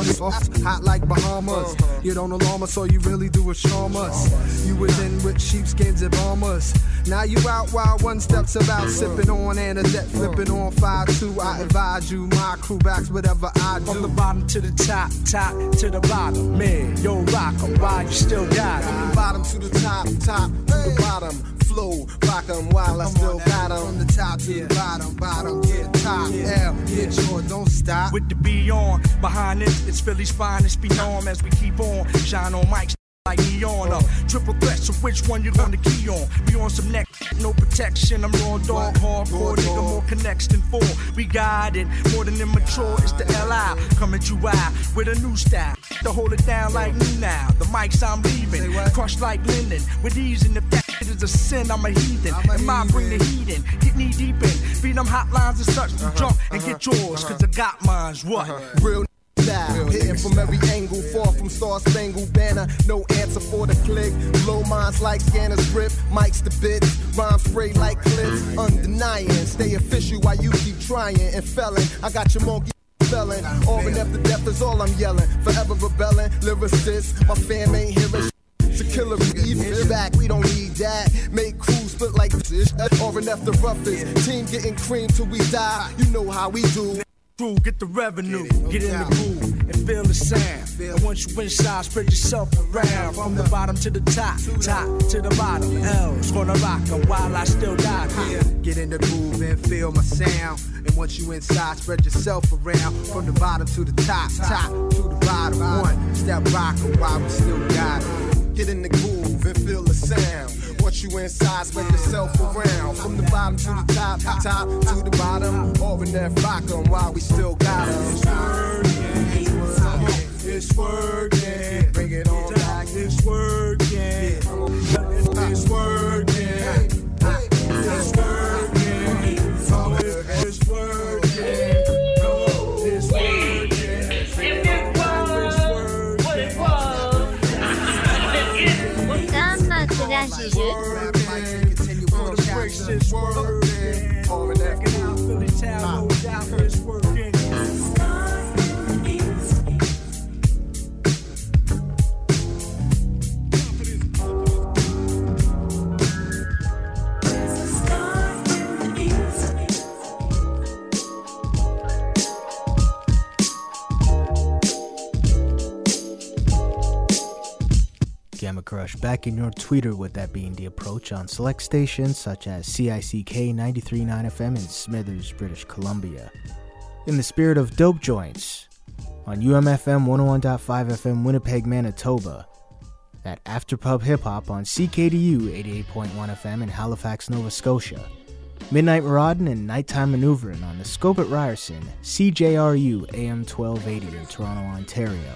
Hot like Bahamas. You don't alarm us, all you really do is charm us. You was in with sheepskins and bombers. Now you out while one steps about. Sipping on Anadette, flipping on 5-2. I advise you, my crew backs whatever I do. From the bottom to the top, top to the bottom. Man, yo, rock 'em while you still got it. From the bottom to the top, top to the bottom. Flow, rock 'em while I still got 'em. From the top to the bottom, bottom to the top. L, get yours, don't stop. With the B on, behind it, it's Philly's finest. Be on as we keep on, shine on mics like neon. Triple threat, so which one you gonna key on? We on some neck, no protection. I'm raw dog, hardcore, nigga, more connects than 4. We got it, more than immature. It's the LI coming to out with a new style. To hold it down like me now. The mics I'm leaving, crushed like linen. With ease, and if that is a sin, I'm a heathen. And mine bring the heat in, get knee deep in. Beat them hotlines and such to jump and get yours, cause I got mine's what? Real style, hitting from every angle, far from Star Spangled Banner. No answer for the click. Blow minds like scanners rip, mics the bits, rhyme spray like clips. Undenying, stay official while you keep trying and felling. I got your monkey felling. R&F the death is all I'm yelling. Forever rebelling, lyricists. My fam ain't hearing. To kill a even back, we don't need that. Make R&F the roughest. Team getting cream till we die. You know how we do. Crew, get the revenue, get in the groove, and feel the sound. And once you inside, spread yourself around. From the bottom to the top, top to the bottom. L's gonna rock 'em while I still die here. Get in the groove and feel my sound. And once you inside, spread yourself around. From the bottom to the top, top to the bottom. One step rock 'em while we still got it. Get in the groove and feel the sound. Once you inside, spread yourself around. From the bottom to the top, top to the bottom. R&F rock 'em while we still got it. It's working. Bring it on back. It's working. It's working. It's working. It's working. It's working. Gamma Crush back in your tweeter with that being the approach on select stations such as CICK 93.9 FM in Smithers, British Columbia. In the spirit of dope joints on UMFM 101.5 FM Winnipeg, Manitoba. That Afterpub Hip Hop on CKDU 88.1 FM in Halifax, Nova Scotia. Midnight Maraudin' and Nighttime Maneuvering on the Scope at Ryerson, CJRU AM 1280 in Toronto, Ontario.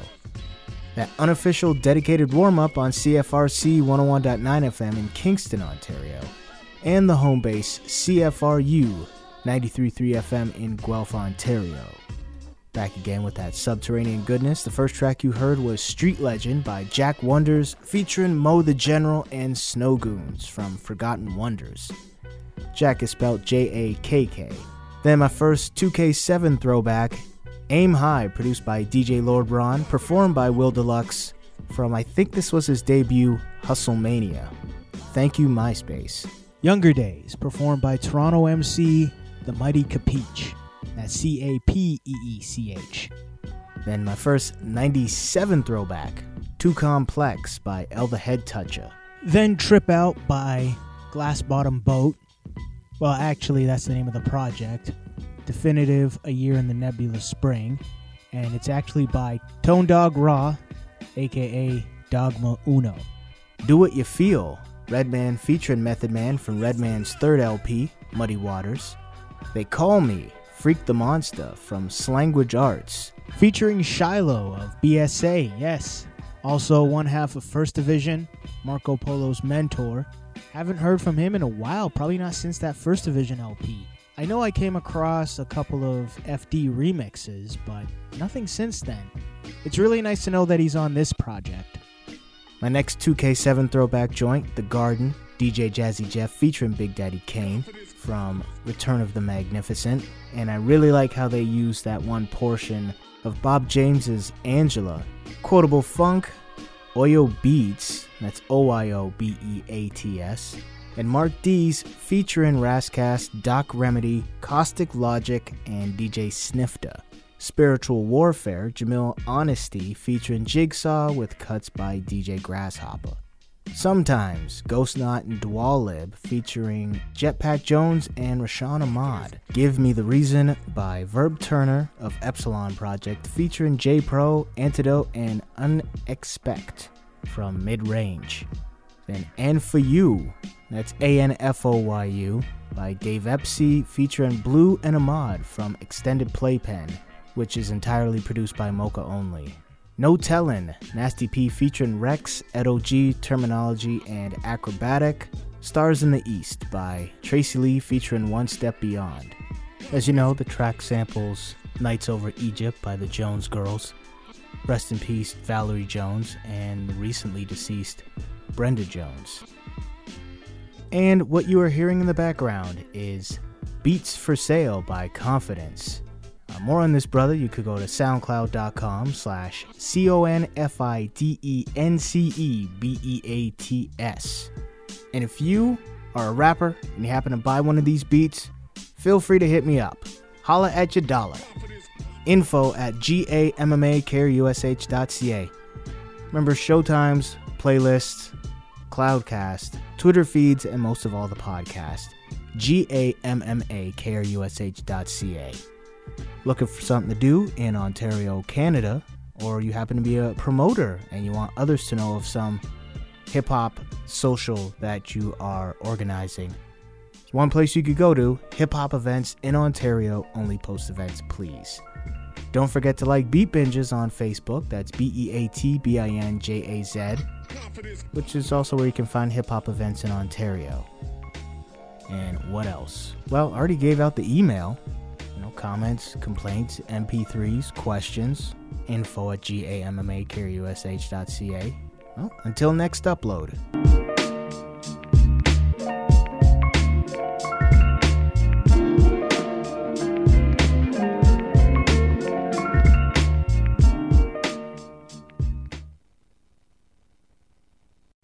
That unofficial dedicated warm-up on CFRC 101.9 FM in Kingston, Ontario. And the home base CFRU 93.3 FM in Guelph, Ontario. Back again with that subterranean goodness. The first track you heard was Street Legend by Jack Wonders featuring Mo the General and Snow Goons from Forgotten Wonders. Jack is spelled J-A-K-K. Then my first 2K7 throwback, Aim High, produced by DJ Lord Braun, performed by Will Deluxe from, I think this was his debut, Hustlemania. Thank you, MySpace. Younger Days, performed by Toronto MC The Mighty Capeech. That's C-A-P-E-E-C-H. Then my first 97 throwback, Too Complex by El the Head Toucher. Then Trip Out by Glass Bottom Boat. Well, actually, that's the name of the project. Definitive, A Year in the Nebulous Spring. And it's actually by Tone Dog Raw, a.k.a. Dogma Uno. Do What You Feel, Redman featuring Method Man from Redman's third LP, Muddy Waters. They Call Me, Freak the Monster from Slanguage Arts. Featuring Shiloh of BSA, yes. Also one half of First Division, Marco Polo's mentor. Haven't heard from him in a while, probably not since that First Division LP. I know I came across a couple of FD remixes, but nothing since then. It's really nice to know that he's on this project. My next 2K7 throwback joint, The Garden, DJ Jazzy Jeff featuring Big Daddy Kane from Return of the Magnificent. And I really like how they use that one portion of Bob James's Angela. Quotable funk, Oyo Beats, that's O-I-O-B-E-A-T-S, and Mark D's featuring Rascast, Doc Remedy, Caustic Logic, and DJ Snifta. Spiritual Warfare, Jamil Honesty featuring Jigsaw with cuts by DJ Grasshopper. Sometimes, Ghost Knot and Dwalib featuring Jetpack Jones and Rashawn Ahmad. Give Me the Reason by Verb Turner of Epsilon Project featuring J Pro, Antidote, and Unexpect from Mid-Range. Then And For You, that's A-N-F-O-Y-U, by Dave Epsy featuring Blue and Ahmad from Extended Playpen, which is entirely produced by Mocha only. No Tellin', Nasty P featuring Rex, Edo G, Terminology, and Acrobatic. Stars in the East by Tracy Lee featuring One Step Beyond. As you know, the track samples Nights Over Egypt by the Jones Girls. Rest in peace, Valerie Jones, and the recently deceased Brenda Jones. And what you are hearing in the background is Beats for Sale by Confidence. More on this brother, you could go to soundcloud.com/CONFIDENCEBEATS. And if you are a rapper and you happen to buy one of these beats, feel free to hit me up. Holla at your dollar. info@GAMMAKRUSH.ca. Remember showtimes, playlists, Cloudcast, Twitter feeds, and most of all the podcast. GAMMAKRUSH.ca. Looking for something to do in Ontario, Canada, or you happen to be a promoter and you want others to know of some hip-hop social that you are organizing. One place you could go to, hip-hop events in Ontario, only post events, please. Don't forget to like Beat Binges on Facebook, that's BEATBINJAZ, which is also where you can find hip-hop events in Ontario. And what else? Well, I already gave out the email. Comments, complaints, MP3s, questions, info@GAMMAKRUSH.ca. Well, until next upload.